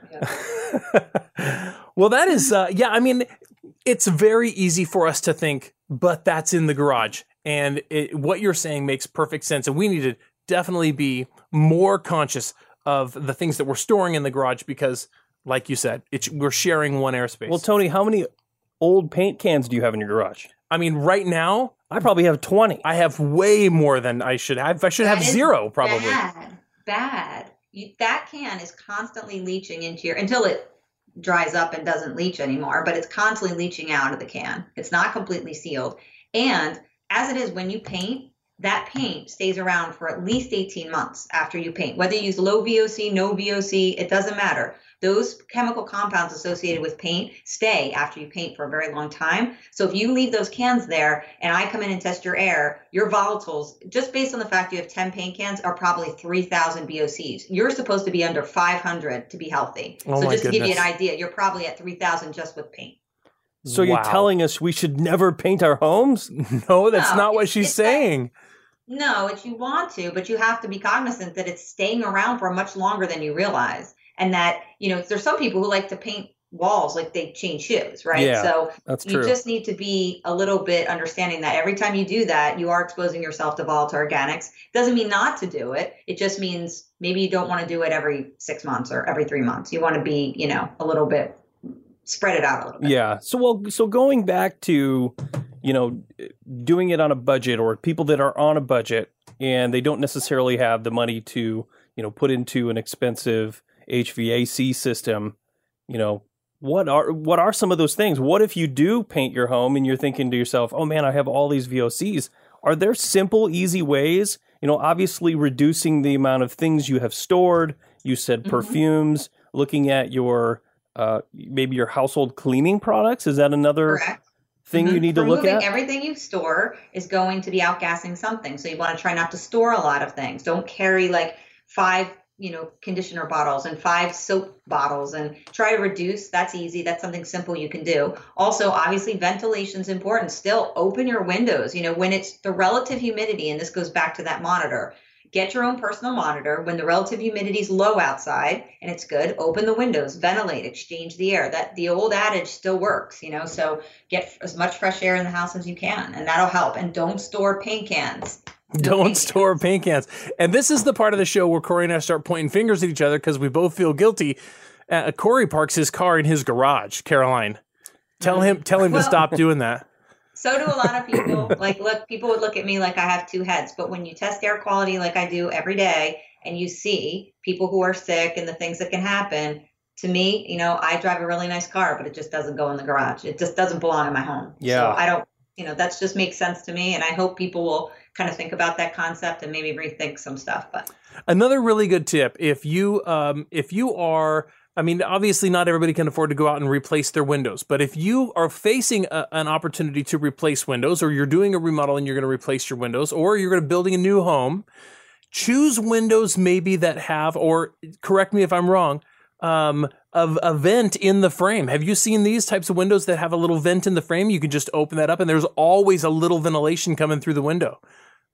yeah. Well, that is, uh, yeah, I mean, it's very easy for us to think, but that's in the garage. And it, what you're saying makes perfect sense. And we need to definitely be more conscious of the things that we're storing in the garage because, like you said, it's, we're sharing one airspace. Well, Tony, how many old paint cans do you have in your garage? I mean, right now, I probably have twenty. I have way more than I should have. I should That have is zero, probably. Bad, bad. You, that can is constantly leaching into your, until it dries up and doesn't leach anymore, but it's constantly leaching out of the can. It's not completely sealed. And as it is, when you paint, that paint stays around for at least eighteen months after you paint. Whether you use low V O C, no V O C, it doesn't matter. Those chemical compounds associated with paint stay after you paint for a very long time. So if you leave those cans there and I come in and test your air, your volatiles, just based on the fact you have ten paint cans, are probably three thousand V O Cs. You're supposed to be under five hundred to be healthy. Oh so my just to give you an goodness. idea, you're probably at three thousand just with paint. So Wow. you're telling us we should never paint our homes? No, that's No, not what it's- she's it's that- saying. No, it's you want to, but you have to be cognizant that it's staying around for much longer than you realize. And that, you know, there's some people who like to paint walls like they change shoes, right? Yeah, so that's you true. just need to be a little bit understanding that every time you do that, you are exposing yourself to volatile organics. Doesn't mean not to do it. It just means maybe you don't want to do it every six months or every three months. You want to be, you know, a little bit, spread it out a little bit. Yeah. So well, so going back to, you know, doing it on a budget, or people that are on a budget and they don't necessarily have the money to, you know, put into an expensive H V A C system, you know, what are what are some of those things? What if you do paint your home and you're thinking to yourself, "Oh man, I have all these V O Cs." Are there simple, easy ways? You know, obviously reducing the amount of things you have stored. You said Mhm. perfumes, looking at your uh, maybe your household cleaning products. Is that another Correct. thing you Mhm. need to look Removing at? everything you store is going to be outgassing something. So you want to try not to store a lot of things. Don't carry like five, you know, conditioner bottles and five soap bottles, and try to reduce. That's easy. That's something simple you can do. Also, obviously, ventilation is important. Still open your windows. You know, when it's the relative humidity, and this goes back to that monitor. Get your own personal monitor. When the relative humidity is low outside and it's good, open the windows, ventilate, exchange the air. That the old adage still works, you know, so get as much fresh air in the house as you can, and that'll help. And don't store paint cans. No Don't paint store cans. paint cans. And this is the part of the show where Corey and I start pointing fingers at each other because we both feel guilty. Uh, Corey parks his car in his garage. Caroline, tell him tell him Well- to stop doing that. So do a lot of people. Like, look, people would look at me like I have two heads. But when you test air quality like I do every day, and you see people who are sick and the things that can happen, to me, you know, I drive a really nice car, but it just doesn't go in the garage. It just doesn't belong in my home. Yeah. So I don't, you know, that's just makes sense to me. And I hope people will kind of think about that concept and maybe rethink some stuff. But Another really good tip: if you um, if you are, I mean, obviously not everybody can afford to go out and replace their windows, but if you are facing a, an opportunity to replace windows, or you're doing a remodel and you're going to replace your windows, or you're going to building a new home, choose windows maybe that have, or correct me if I'm wrong, um, of a vent in the frame. Have you seen these types of windows that have a little vent in the frame? You can just open that up, and there's always a little ventilation coming through the window.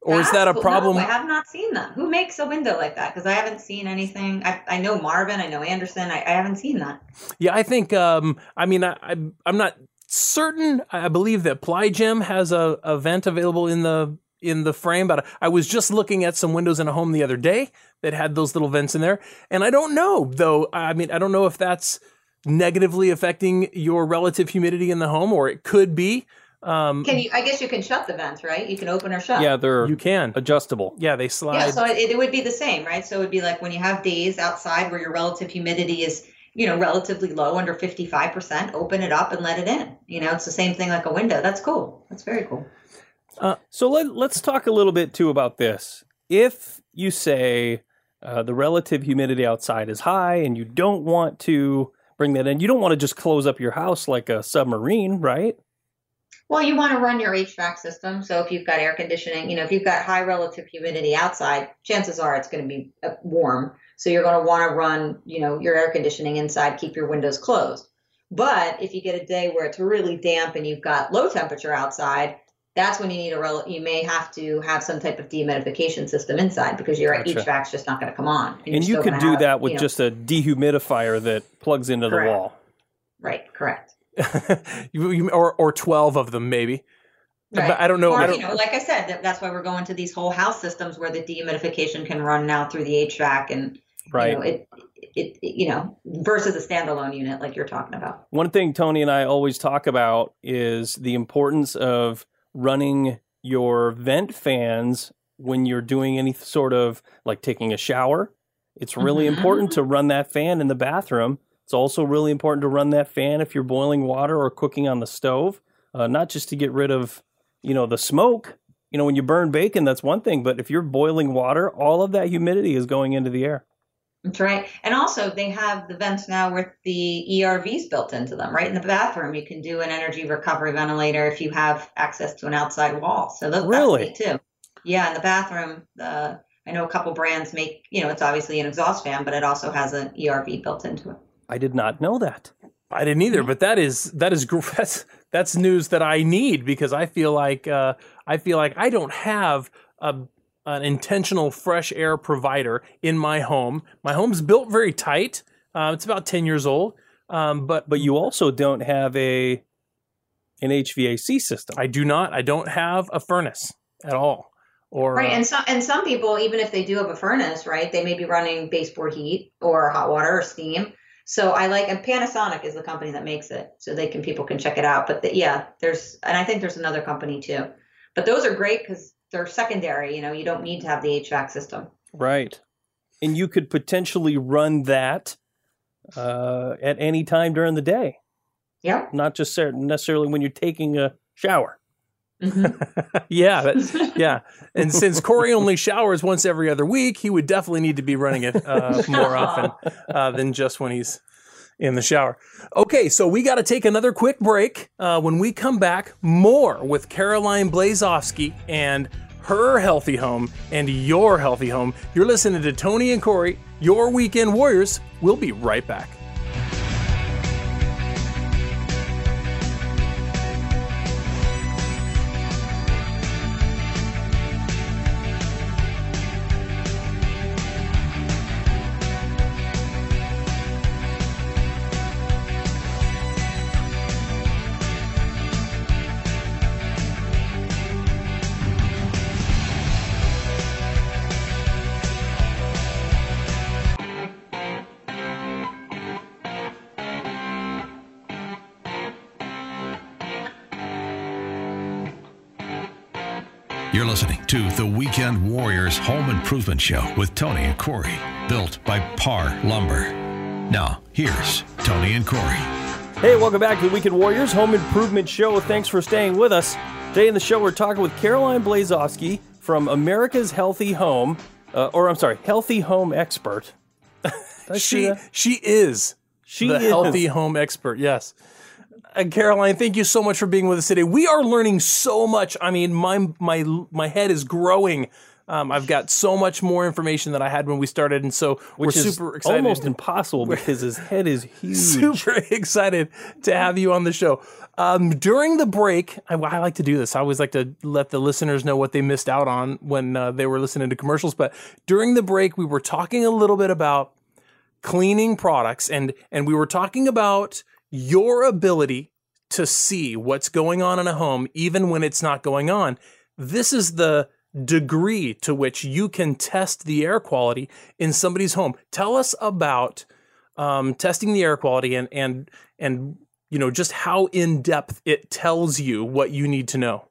Or is that a That's- problem? No, I have not seen that. Who makes a window like that? Because I haven't seen anything. I, I know Marvin. I know Anderson. I, I haven't seen that. Yeah, I think, um, I mean, I, I, I'm not certain. I believe that Plygem has a, a vent available in the in the frame, but I was just looking at some windows in a home the other day that had those little vents in there. And I don't know, though. I mean, I don't know if that's negatively affecting your relative humidity in the home, or it could be. Um, Can you? I guess you can shut the vents, right? You can open or shut. Yeah, they're you can. adjustable. Yeah, they slide. Yeah, so it, it would be the same, right? So it would be like when you have days outside where your relative humidity is, you know, relatively low, under fifty-five percent, open it up and let it in. You know, it's the same thing like a window. That's cool. That's very cool. Uh, so let, let's talk a little bit, too, about this. If you say uh, the relative humidity outside is high and you don't want to bring that in, you don't want to just close up your house like a submarine, right? Well, you want to run your H V A C system. So if you've got air conditioning, you know, if you've got high relative humidity outside, chances are it's going to be uh, warm. So you're going to want to run, you know, your air conditioning inside, keep your windows closed. But if you get a day where it's really damp and you've got low temperature outside, that's when you need a rel- you may have to have some type of dehumidification system inside because your Gotcha. H V A C is just not going to come on. And you're you still could gonna do have, that with you know- just a dehumidifier that plugs into Correct. the wall. right, correct. You- you- or or twelve of them, maybe. Right. But I don't know. Or, I don't, you know, like I said, that, that's why we're going to these whole house systems where the dehumidification can run now through the H V A C and Right. you know, it, it, it, you know, versus a standalone unit like you're talking about. One thing Tony and I always talk about is the importance of running your vent fans when you're doing any sort of like taking a shower. It's really Mhm. important to run that fan in the bathroom. It's also really important to run that fan if you're boiling water or cooking on the stove, uh, not just to get rid of, you know, the smoke. You know, when you burn bacon, that's one thing, but if you're boiling water, all of that humidity is going into the air. That's right. And also they have the vents now with the E R Vs built into them, right? In the bathroom, you can do an energy recovery ventilator if you have access to an outside wall. So those, Really? that's neat too. Yeah, in the bathroom, uh, I know a couple brands make, you know, it's obviously an exhaust fan, but it also has an E R V built into it. I did not know that. I didn't either, but that is that is gr- that's that's news that I need because I feel like uh, I feel like I don't have a an intentional fresh air provider in my home. My home's built very tight. Uh, it's about ten years old, um, but But you also don't have a an H V A C system. I do not. I don't have a furnace at all. Or Right, uh, and some and some people, even if they do have a furnace, right, they may be running baseboard heat or hot water or steam. So I like, and Panasonic is the company that makes it, so they can people can check it out. But the, yeah, there's, and I think there's another company too. But those are great because they're secondary. You know, you don't need to have the H V A C system. Right. And you could potentially run that uh, at any time during the day, Yep. not just cer- necessarily when you're taking a shower. hmm yeah, that, yeah. And since Corey only showers once every other week, he would definitely need to be running it uh, more often uh, than just when he's in the shower. Okay, so we got to take another quick break. Uh, when we come back, more with Caroline Blazowski and her healthy home and your healthy home. You're listening to Tony and Corey, your Weekend Warriors. We'll be right back. You're listening to the Weekend Warriors Home Improvement Show with Tony and Corey, built by Par Lumber. Now, here's Tony and Corey. Hey, welcome back to the Weekend Warriors Home Improvement Show. Thanks for staying with us. Today in the show, we're talking with Caroline Blazowski from America's Healthy Home, uh, or I'm sorry, Healthy Home Expert. Did I say She that? she is She the is. healthy home expert. Yes. And Caroline, thank you so much for being with us today. We are learning so much. I mean, my my my head is growing Um, I've got so much more information than I had when we started, and so Which we're is super excited. almost impossible because his head is huge. Super excited to have you on the show. Um, during the break, I, I like to do this. I always like to let the listeners know what they missed out on when uh, they were listening to commercials. But during the break, we were talking a little bit about cleaning products, and and we were talking about your ability to see what's going on in a home, even when it's not going on. This is the degree to which you can test the air quality in somebody's home. Tell us about um, testing the air quality and and and you know just how in depth it tells you what you need to know.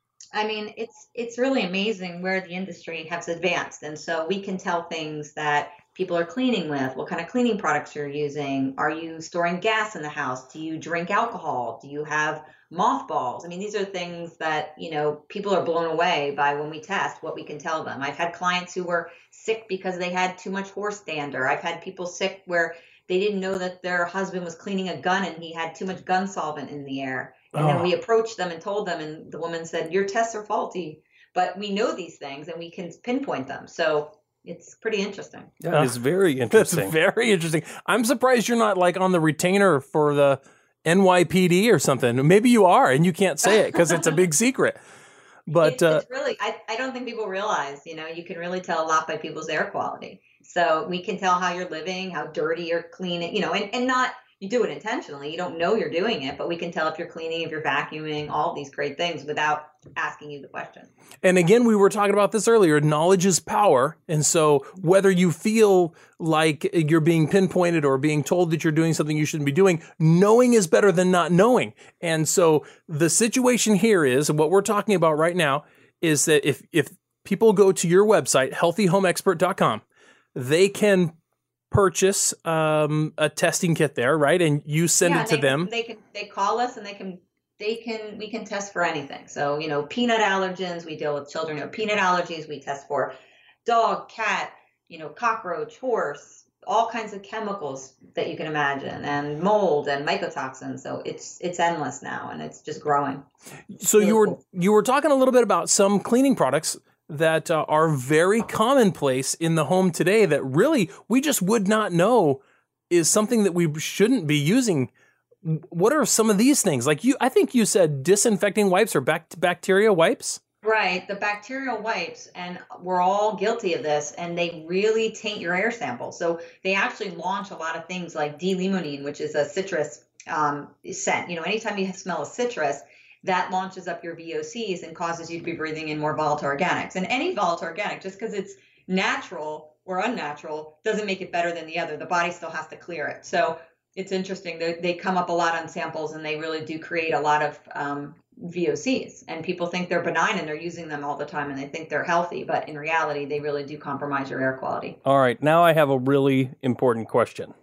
I mean, it's it's really amazing where the industry has advanced, and so we can tell things that people are cleaning with, what kind of cleaning products you're using. Are you storing gas in the house? Do you drink alcohol? Do you have mothballs? I mean, these are things that, you know, people are blown away by when we test what we can tell them. I've had clients who were sick because they had too much horse dander. I've had people sick where they didn't know that their husband was cleaning a gun and he had too much gun solvent in the air. And oh. then we approached them and told them, and the woman said, your tests are faulty. But we know these things and we can pinpoint them. So it's pretty interesting. That is very interesting. That's very interesting. I'm surprised you're not like on the retainer for the N Y P D or something. Maybe you are and you can't say it because it's a big secret. But it, uh, it's really, I, I don't think people realize, you know, you can really tell a lot by people's air quality. So we can tell how you're living, how dirty or clean it, you know, and, and not, you do it intentionally. You don't know you're doing it, but we can tell if you're cleaning, if you're vacuuming, all these great things without asking you the question. And again, we were talking about this earlier. Knowledge is power. And so whether you feel like you're being pinpointed or being told that you're doing something you shouldn't be doing, knowing is better than not knowing. And so the situation here is, what we're talking about right now is that if, if people go to your website, healthy home expert dot com, they can purchase um, a testing kit there, right? And you send yeah, it to they, them. They can they call us and they can they can we can test for anything. So, you know, peanut allergens, we deal with children who have peanut allergies, we test for dog, cat, you know, cockroach, horse, all kinds of chemicals that you can imagine, and mold and mycotoxins. So it's it's endless now and it's just growing. So really you were cool. you were talking a little bit about some cleaning products that uh, are very commonplace in the home today that really we just would not know is something that we shouldn't be using. What are some of these things? Like you, I think you said disinfecting wipes or bact- bacteria wipes? Right, the bacterial wipes, and we're all guilty of this, and they really taint your air sample. So they actually launch a lot of things like D-limonene, which is a citrus um, scent. You know, anytime you smell a citrus, that launches up your V O Cs and causes you to be breathing in more volatile organics. And any volatile organic, just because it's natural or unnatural, doesn't make it better than the other. The body still has to clear it. So it's interesting. They, they come up a lot on samples, and they really do create a lot of um, V O Cs. And people think they're benign, and they're using them all the time, and they think they're healthy. But in reality, they really do compromise your air quality. All right. Now I have a really important question.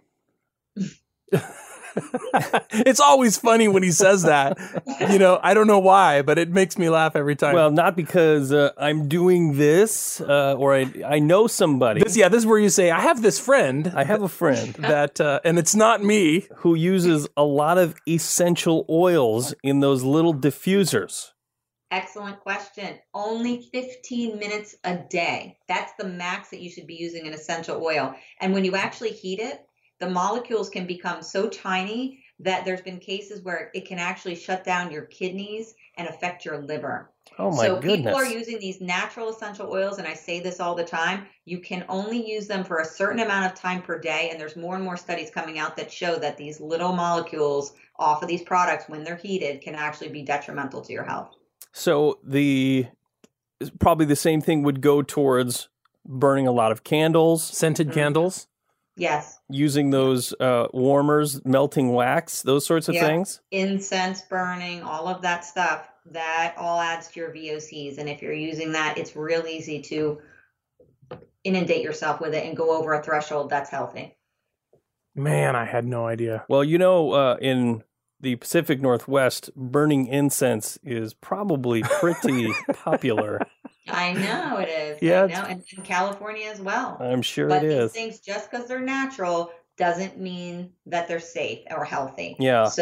It's always funny when he says that. You know, I don't know why, but it makes me laugh every time. Well, not because uh, I'm doing this uh, or I, I know somebody. This, yeah, this is where you say, I have this friend. I have a friend. that, uh, and it's not me. Who uses a lot of essential oils in those little diffusers. Excellent question. Only fifteen minutes a day. That's the max that you should be using an essential oil. And when you actually heat it, the molecules can become so tiny that there's been cases where it can actually shut down your kidneys and affect your liver. Oh my so goodness. People are using these natural essential oils, and I say this all the time, you can only use them for a certain amount of time per day, and there's more and more studies coming out that show that these little molecules off of these products, when they're heated, can actually be detrimental to your health. So the probably the same thing would go towards burning a lot of candles. Scented mm-hmm. candles? Yes. Using those uh, warmers, melting wax, those sorts of yep. things. Incense burning, all of that stuff, that all adds to your V O Cs. And if you're using that, it's real easy to inundate yourself with it and go over a threshold that's healthy. Man, I had no idea. Well, you know, uh, in the Pacific Northwest, burning incense is probably pretty popular. I know it is. Yeah, I know. And in California as well. I'm sure but it these is. Things, just because they're natural, doesn't mean that they're safe or healthy. Yeah. So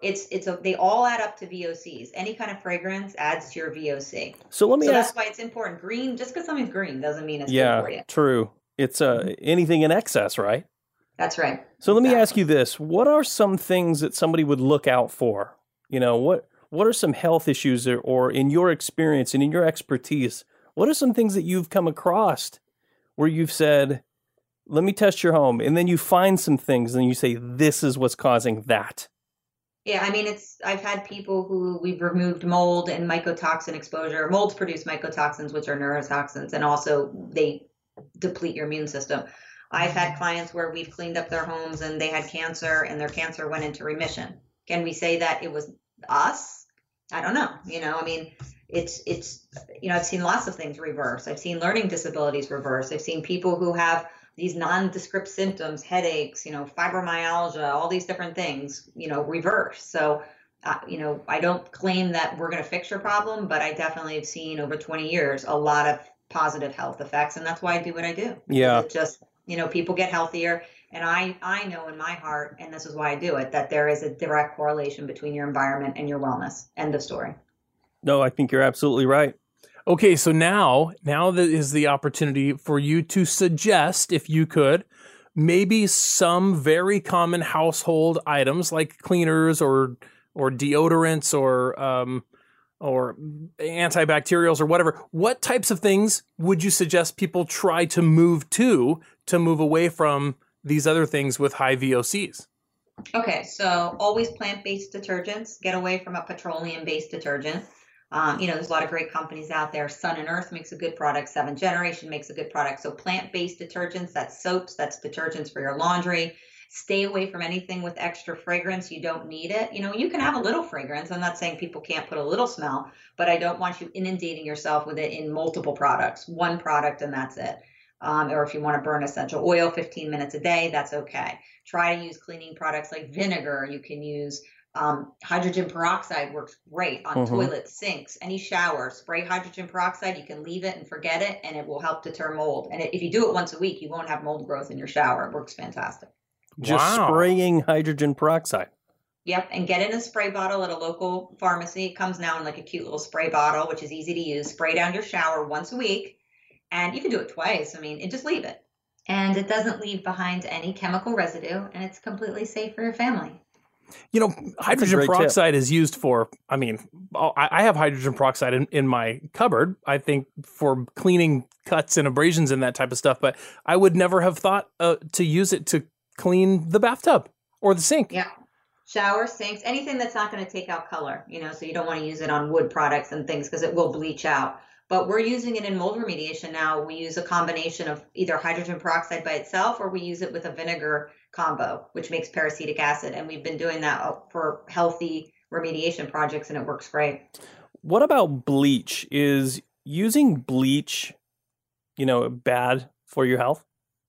It's it's a, they all add up to V O Cs. Any kind of fragrance adds to your V O C. So let me so ask. That's why it's important. Green, just because something's green doesn't mean it's Yeah, good for you. true. It's uh, anything in excess, right? That's right. So let me Exactly. ask you this: what are some things that somebody would look out for? You know, what what are some health issues, or, or in your experience and in your expertise, what are some things that you've come across where you've said, "Let me test your home," and then you find some things and you say, "This is what's causing that." Yeah, I mean, it's. I've had people who we've removed mold and mycotoxin exposure. Molds produce mycotoxins, which are neurotoxins, and also they deplete your immune system. I've had clients where we've cleaned up their homes and they had cancer and their cancer went into remission. Can we say that it was us? I don't know. You know, I mean, it's, it's, you know, I've seen lots of things reverse. I've seen learning disabilities reverse. I've seen people who have these nondescript symptoms, headaches, you know, fibromyalgia, all these different things, you know, reverse. So, uh, you know, I don't claim that we're going to fix your problem, but I definitely have seen over twenty years a lot of positive health effects. And that's why I do what I do. Yeah. It just, you know, people get healthier. And I, I know in my heart, and this is why I do it, that there is a direct correlation between your environment and your wellness. End of story. No, I think you're absolutely right. Okay, so now, now that is the opportunity for you to suggest, if you could, maybe some very common household items like cleaners or or deodorants or um, or antibacterials or whatever. What types of things would you suggest people try to move to to move away from these other things with high V O Cs? Okay, so always plant-based detergents. Get away from a petroleum-based detergent. Um, you know, there's a lot of great companies out there. Sun and Earth makes a good product. Seven Generation makes a good product. So plant-based detergents, that's soaps, that's detergents for your laundry. Stay away from anything with extra fragrance. You don't need it. You know, you can have a little fragrance. I'm not saying people can't put a little smell, but I don't want you inundating yourself with it in multiple products. One product and that's it. Um, or if you want to burn essential oil fifteen minutes a day, that's okay. Try to use cleaning products like vinegar. You can use Um, hydrogen peroxide works great on Mm-hmm. toilets, sinks, any shower. Spray hydrogen peroxide. You can leave it and forget it, and it will help deter mold. And if you do it once a week, you won't have mold growth in your shower. It works fantastic. Just Wow. spraying hydrogen peroxide. Yep, and get in a spray bottle at a local pharmacy. It comes now in like a cute little spray bottle, which is easy to use. Spray down your shower once a week, and you can do it twice. I mean, and just leave it. And it doesn't leave behind any chemical residue, and it's completely safe for your family. You know, hydrogen great tip. peroxide is used for, I mean, I I have hydrogen peroxide in, in my cupboard, I think, for cleaning cuts and abrasions and that type of stuff. But I would never have thought uh, to use it to clean the bathtub or the sink. Yeah. Shower, sinks, anything that's not going to take out color, you know, so you don't want to use it on wood products and things because it will bleach out. But we're using it in mold remediation now. We use a combination of either hydrogen peroxide by itself or we use it with a vinegar combo, which makes peracetic acid. And we've been doing that for healthy remediation projects and it works great. What about bleach? Is using bleach, you know, bad for your health?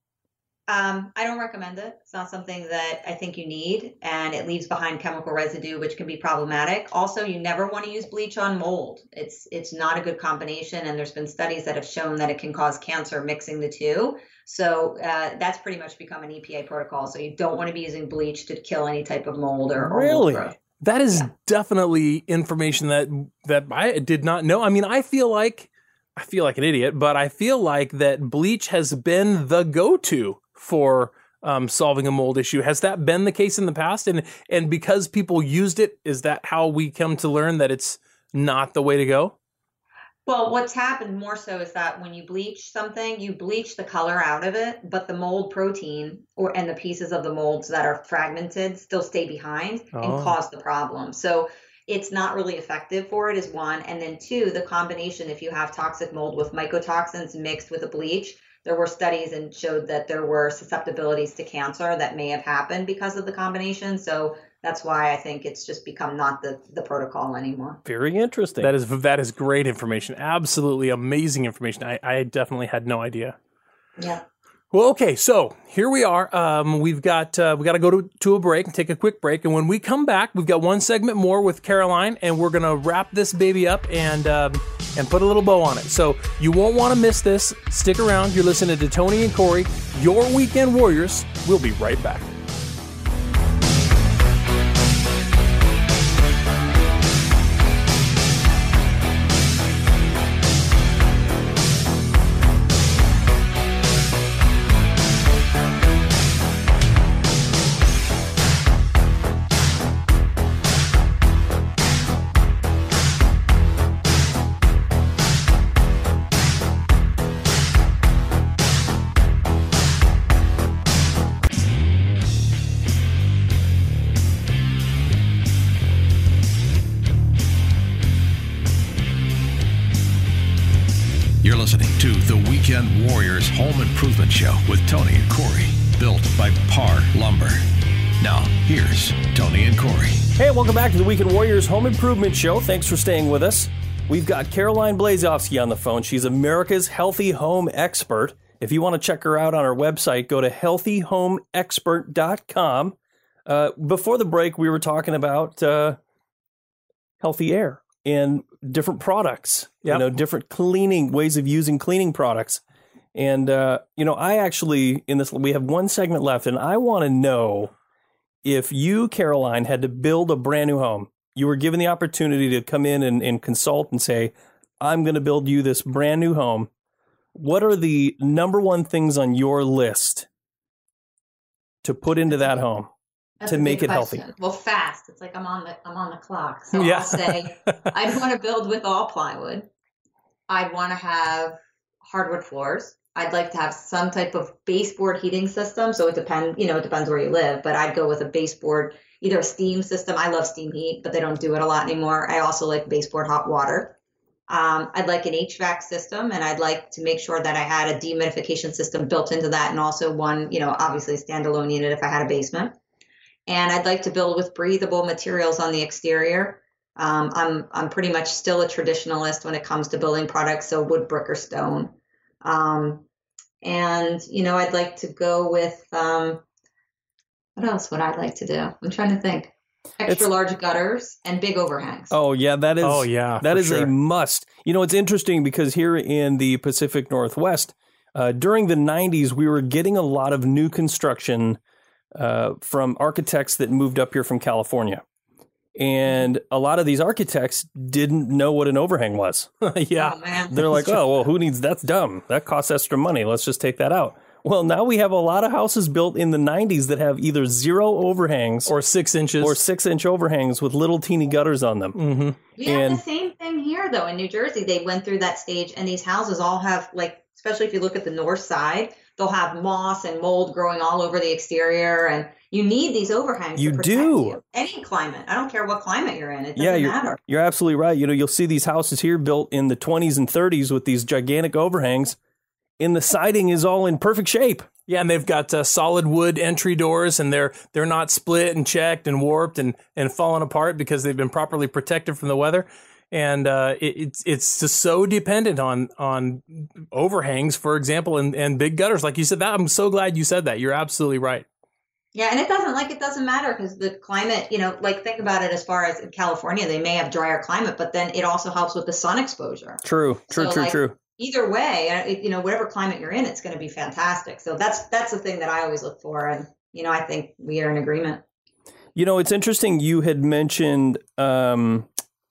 Um, I don't recommend it. It's not something that I think you need, and it leaves behind chemical residue, which can be problematic. Also, you never want to use bleach on mold. It's it's not a good combination, and there's been studies that have shown that it can cause cancer mixing the two. So uh, that's pretty much become an E P A protocol. So you don't want to be using bleach to kill any type of mold or, or Really? mold growth. That is Yeah. definitely information that that I did not know. I mean, I feel like I feel like an idiot, but I feel like that bleach has been the go-to for um, solving a mold issue. Has that been the case in the past? And and because people used it, is that how we come to learn that it's not the way to go? Well, what's happened more so is that when you bleach something, you bleach the color out of it, but the mold protein or and the pieces of the molds that are fragmented still stay behind Oh. and cause the problem. So it's not really effective for it is one. And then two, the combination, if you have toxic mold with mycotoxins mixed with a bleach, there were studies and showed that there were susceptibilities to cancer that may have happened because of the combination. So that's why I think it's just become not the, the protocol anymore. Very interesting. That is that is great information. Absolutely amazing information. I, I definitely had no idea. Yeah. Well, okay, so here we are. Um, we've got uh, we got to go to to a break and take a quick break, and when we come back, we've got one segment more with Caroline, and we're gonna wrap this baby up and um, and put a little bow on it. So you won't want to miss this. Stick around. You're listening to Tony and Corey, your Weekend Warriors. We'll be right back. You're listening to the Weekend Warriors Home Improvement Show with Tony and Corey, built by Par Lumber. Now, here's Tony and Corey. Hey, welcome back to the Weekend Warriors Home Improvement Show. Thanks for staying with us. We've got Caroline Blazowski on the phone. She's America's Healthy Home Expert. If you want to check her out on our website, go to healthy home expert dot com. Uh, before the break, we were talking about uh, healthy air and different products, yep. you know, different cleaning ways of using cleaning products. And, uh, you know, I actually, in this, we have one segment left, and I want to know if you, Caroline, had to build a brand new home, you were given the opportunity to come in and, and consult and say, I'm going to build you this brand new home. What are the number one things on your list to put into that home? That's to make it question. healthy? Well, fast. It's like I'm on the I'm on the clock. So Yeah. I'll say I'd want to build with all plywood. I'd want to have hardwood floors. I'd like to have some type of baseboard heating system. So it depends, you know, it depends where you live, but I'd go with a baseboard, either a steam system. I love steam heat, but they don't do it a lot anymore. I also like baseboard hot water. Um, I'd like an H V A C system, and I'd like to make sure that I had a dehumidification system built into that, and also one, you know, obviously a standalone unit if I had a basement. And I'd like to build with breathable materials on the exterior. Um, I'm I'm pretty much still a traditionalist when it comes to building products, so wood, brick, or stone. Um, and you know, I'd like to go with um, what else would I like to do? I'm trying to think. Extra It's- large gutters and big overhangs. Oh, yeah, that is, Oh, yeah, that for is sure. a must. You know, it's interesting because here in the Pacific Northwest, uh, during the nineties, we were getting a lot of new construction uh, from architects that moved up here from California. And a lot of these architects didn't know what an overhang was. yeah. Oh, man. They're like, oh, well, who needs, that's dumb. That costs extra money. Let's just take that out. Well, now we have a lot of houses built in the nineties that have either zero overhangs Or six inches. or six inch overhangs with little teeny gutters on them. Mm-hmm. We have And- the same thing here, though. In New Jersey, they went through that stage, and these houses all have, like, especially if you look at the north side, they'll have moss and mold growing all over the exterior, and you need these overhangs. You to protect do. you. Any climate. I don't care what climate you're in. It doesn't Yeah, you're, matter. you're absolutely right. You know, you'll see these houses here built in the twenties and thirties with these gigantic overhangs, and the siding is all in perfect shape. Yeah, and they've got uh, solid wood entry doors, and they're they're not split and checked and warped and, and fallen apart because they've been properly protected from the weather. And uh, it, it's it's just so dependent on on overhangs, for example, and, and big gutters, like you said. That I'm so glad you said that. You're absolutely right. Yeah, and it doesn't like it doesn't matter because the climate, you know, like think about it as far as in California, they may have drier climate, but then it also helps with the sun exposure. True, true, So, true, like, true. Either way, uh, it- you know, whatever climate you're in, it's going to be fantastic. So that's that's the thing that I always look for, and you know, I think we are in agreement. You know, it's interesting. You had mentioned um,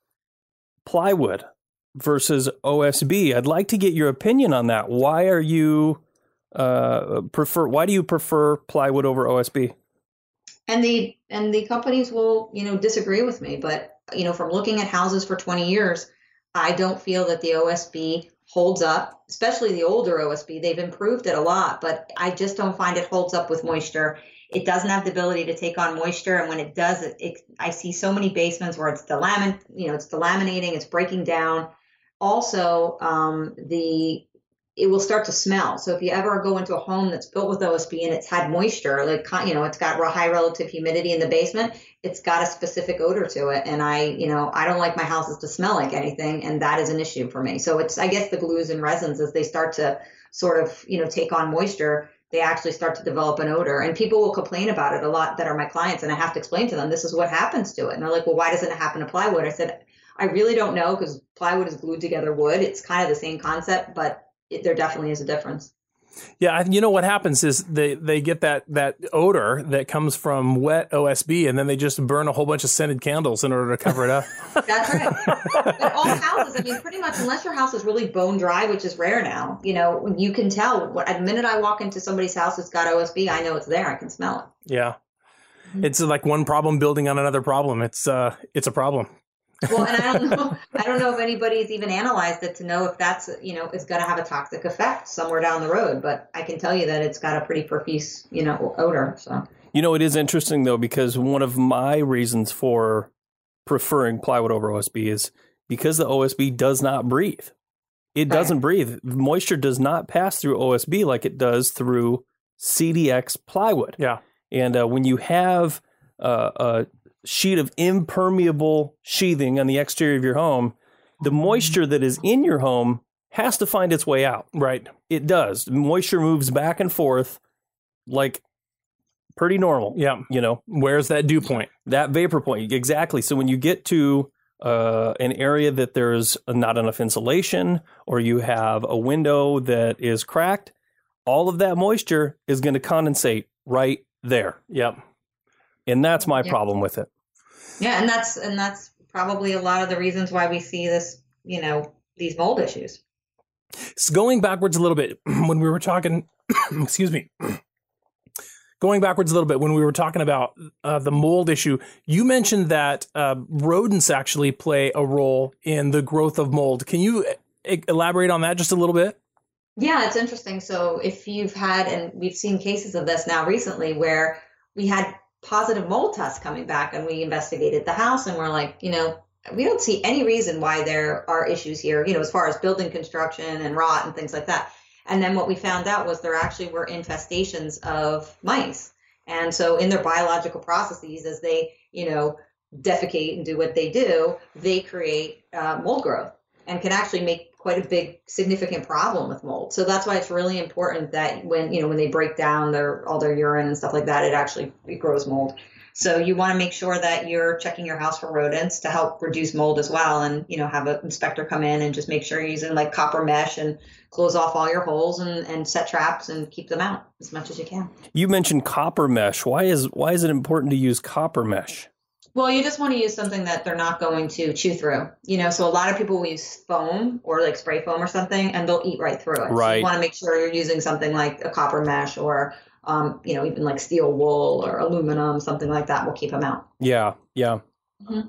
plywood versus O S B. I'd like to get your opinion on that. Why are you uh, prefer? Why do you prefer plywood over O S B? And the and the companies will, you know, disagree with me, but you know, from looking at houses for twenty years, I don't feel that the O S B holds up, especially the older O S B. They've improved it a lot, but I just don't find it holds up with moisture. It doesn't have the ability to take on moisture, and when it does, it, it I see so many basements where it's delamin, you know, it's delaminating, it's breaking down. Also, um, the it will start to smell. So if you ever go into a home that's built with O S B and it's had moisture, like, you know, it's got high relative humidity in the basement, it's got a specific odor to it. And I, you know, I don't like my houses to smell like anything. And that is an issue for me. So it's, I guess the glues and resins, as they start to sort of, you know, take on moisture, they actually start to develop an odor. And people will complain about it a lot that are my clients. And I have to explain to them, this is what happens to it. And they're like, well, why doesn't it happen to plywood? I said, I really don't know, because plywood is glued together wood. It's kind of the same concept, but it, there definitely is a difference. Yeah, I- you know what happens is they, they get that, that odor that comes from wet O S B, and then they just burn a whole bunch of scented candles in order to cover it up. That's right. But all houses, I mean, pretty much, unless your house is really bone dry, which is rare now, you know, you can tell. What, the minute I walk into somebody's house that's got O S B, I know it's there. I can smell it. Yeah, it's like one problem building on another problem. It's uh, it's a problem. Well, and I don't know, I don't know if anybody's even analyzed it to know if that's, you know, it's going to have a toxic effect somewhere down the road. But I can tell you that it's got a pretty profuse, you know, odor. So, You know, it is interesting, though, because one of my reasons for preferring plywood over O S B is because the O S B does not breathe. It doesn't breathe. Moisture does not pass through O S B like it does through C D X plywood. Yeah. And uh, when you have uh, a sheet of impermeable sheathing on the exterior of your home, the moisture that is in your home has to find its way out. Right. It does. Moisture moves back and forth like pretty normal. Yeah. You know, Where's that dew point? that vapor point. Exactly. So when you get to uh, an area that there's not enough insulation, or you have a window that is cracked, all of that moisture is going to condensate right there. Yep. And that's my Yeah. problem with it. Yeah, and that's and that's probably a lot of the reasons why we see this, you know, these mold issues. So going backwards a little bit, when we were talking, excuse me, going backwards a little bit, when we were talking about uh, the mold issue, you mentioned that uh, rodents actually play a role in the growth of mold. Can you e- elaborate on that just a little bit? Yeah, it's interesting. So if you've had, and we've seen cases of this now recently, where we had positive mold tests coming back and we investigated the house and we're like, you know, we don't see any reason why there are issues here, you know, as far as building construction and rot and things like that. And then what we found out was there actually were infestations of mice. And so in their biological processes, as they, you know, defecate and do what they do, they create uh, mold growth and can actually make quite a big significant problem with mold. So that's why it's really important that when, you know, when they break down their all their urine and stuff like that, it actually it grows mold. So you want to make sure that you're checking your house for rodents to help reduce mold as well, and, you know, have an inspector come in and just make sure you're using like copper mesh and close off all your holes and, and set traps and keep them out as much as you can. You mentioned copper mesh. Why is why is it important to use copper mesh? Well, you just want to use something that they're not going to chew through, you know, so a lot of people will use foam or like spray foam or something and they'll eat right through it. Right. So you want to make sure you're using something like a copper mesh or, um, you know, even like steel wool or aluminum, something like that will keep them out. Yeah, yeah. Mm-hmm.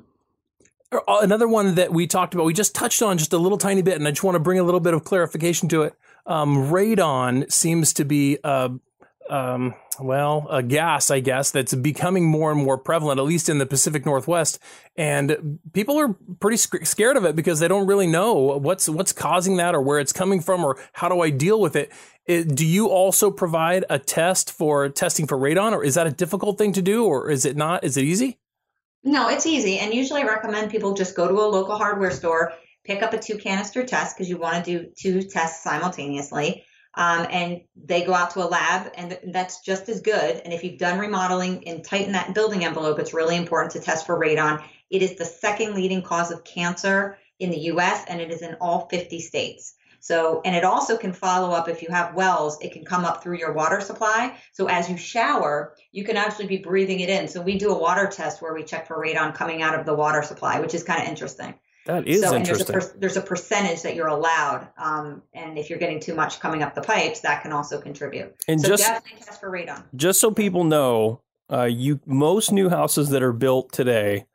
Another one that we talked about, we just touched on just a little tiny bit, and I just want to bring a little bit of clarification to it. Um, radon seems to be uh, Um, well, a gas, I guess, that's becoming more and more prevalent, at least in the Pacific Northwest. And people are pretty sc- scared of it because they don't really know what's what's causing that or where it's coming from or how do I deal with it. it. Do you also provide a test for testing for radon, or is that a difficult thing to do, or is it not? Is it easy? No, it's easy. And usually I recommend people just go to a local hardware store, pick up a two canister test because you want to do two tests simultaneously. Um, and they go out to a lab, and that's just as good. And if you've done remodeling and tighten that building envelope, it's really important to test for radon. It is the second leading cause of cancer in the U S, and it is in all fifty states. So, and it also can follow up if you have wells, it can come up through your water supply. So as you shower, you can actually be breathing it in. So we do a water test where we check for radon coming out of the water supply, which is kind of interesting. That is so, interesting. And there's, a per, there's a percentage that you're allowed. Um, and if you're getting too much coming up the pipes, that can also contribute. And so just, definitely test for radon. Just so people know, uh, you most new houses that are built today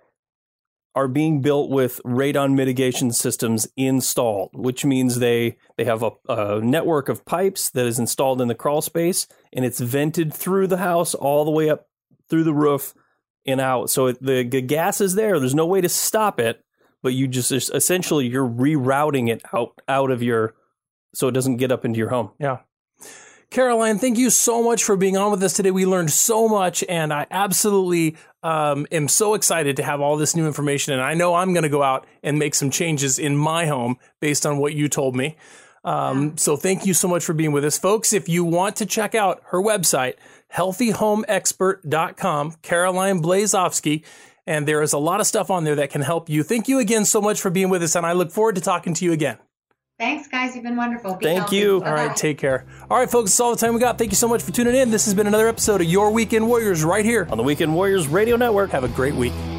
are being built with radon mitigation systems installed, which means they, they have a, a network of pipes that is installed in the crawl space, and it's vented through the house all the way up through the roof and out. So it, the, the gas is there. There's no way to stop it. But you just essentially you're rerouting it out, out of your, so it doesn't get up into your home. Yeah. Caroline, thank you so much for being on with us today. We learned so much, and I absolutely um, am so excited to have all this new information. And I know I'm going to go out and make some changes in my home based on what you told me. Um, yeah. So thank you so much for being with us. Folks, if you want to check out her website, healthy home expert dot com, Caroline Blazovsky, and there is a lot of stuff on there that can help you. Thank you again so much for being with us, and I look forward to talking to you again. Thanks, guys. You've been wonderful. Be Thank healthy. you. Bye-bye. All right, take care. All right, folks, that's all the time we got. Thank you so much for tuning in. This has been another episode of Your Weekend Warriors right here on the Weekend Warriors Radio Network. Have a great week.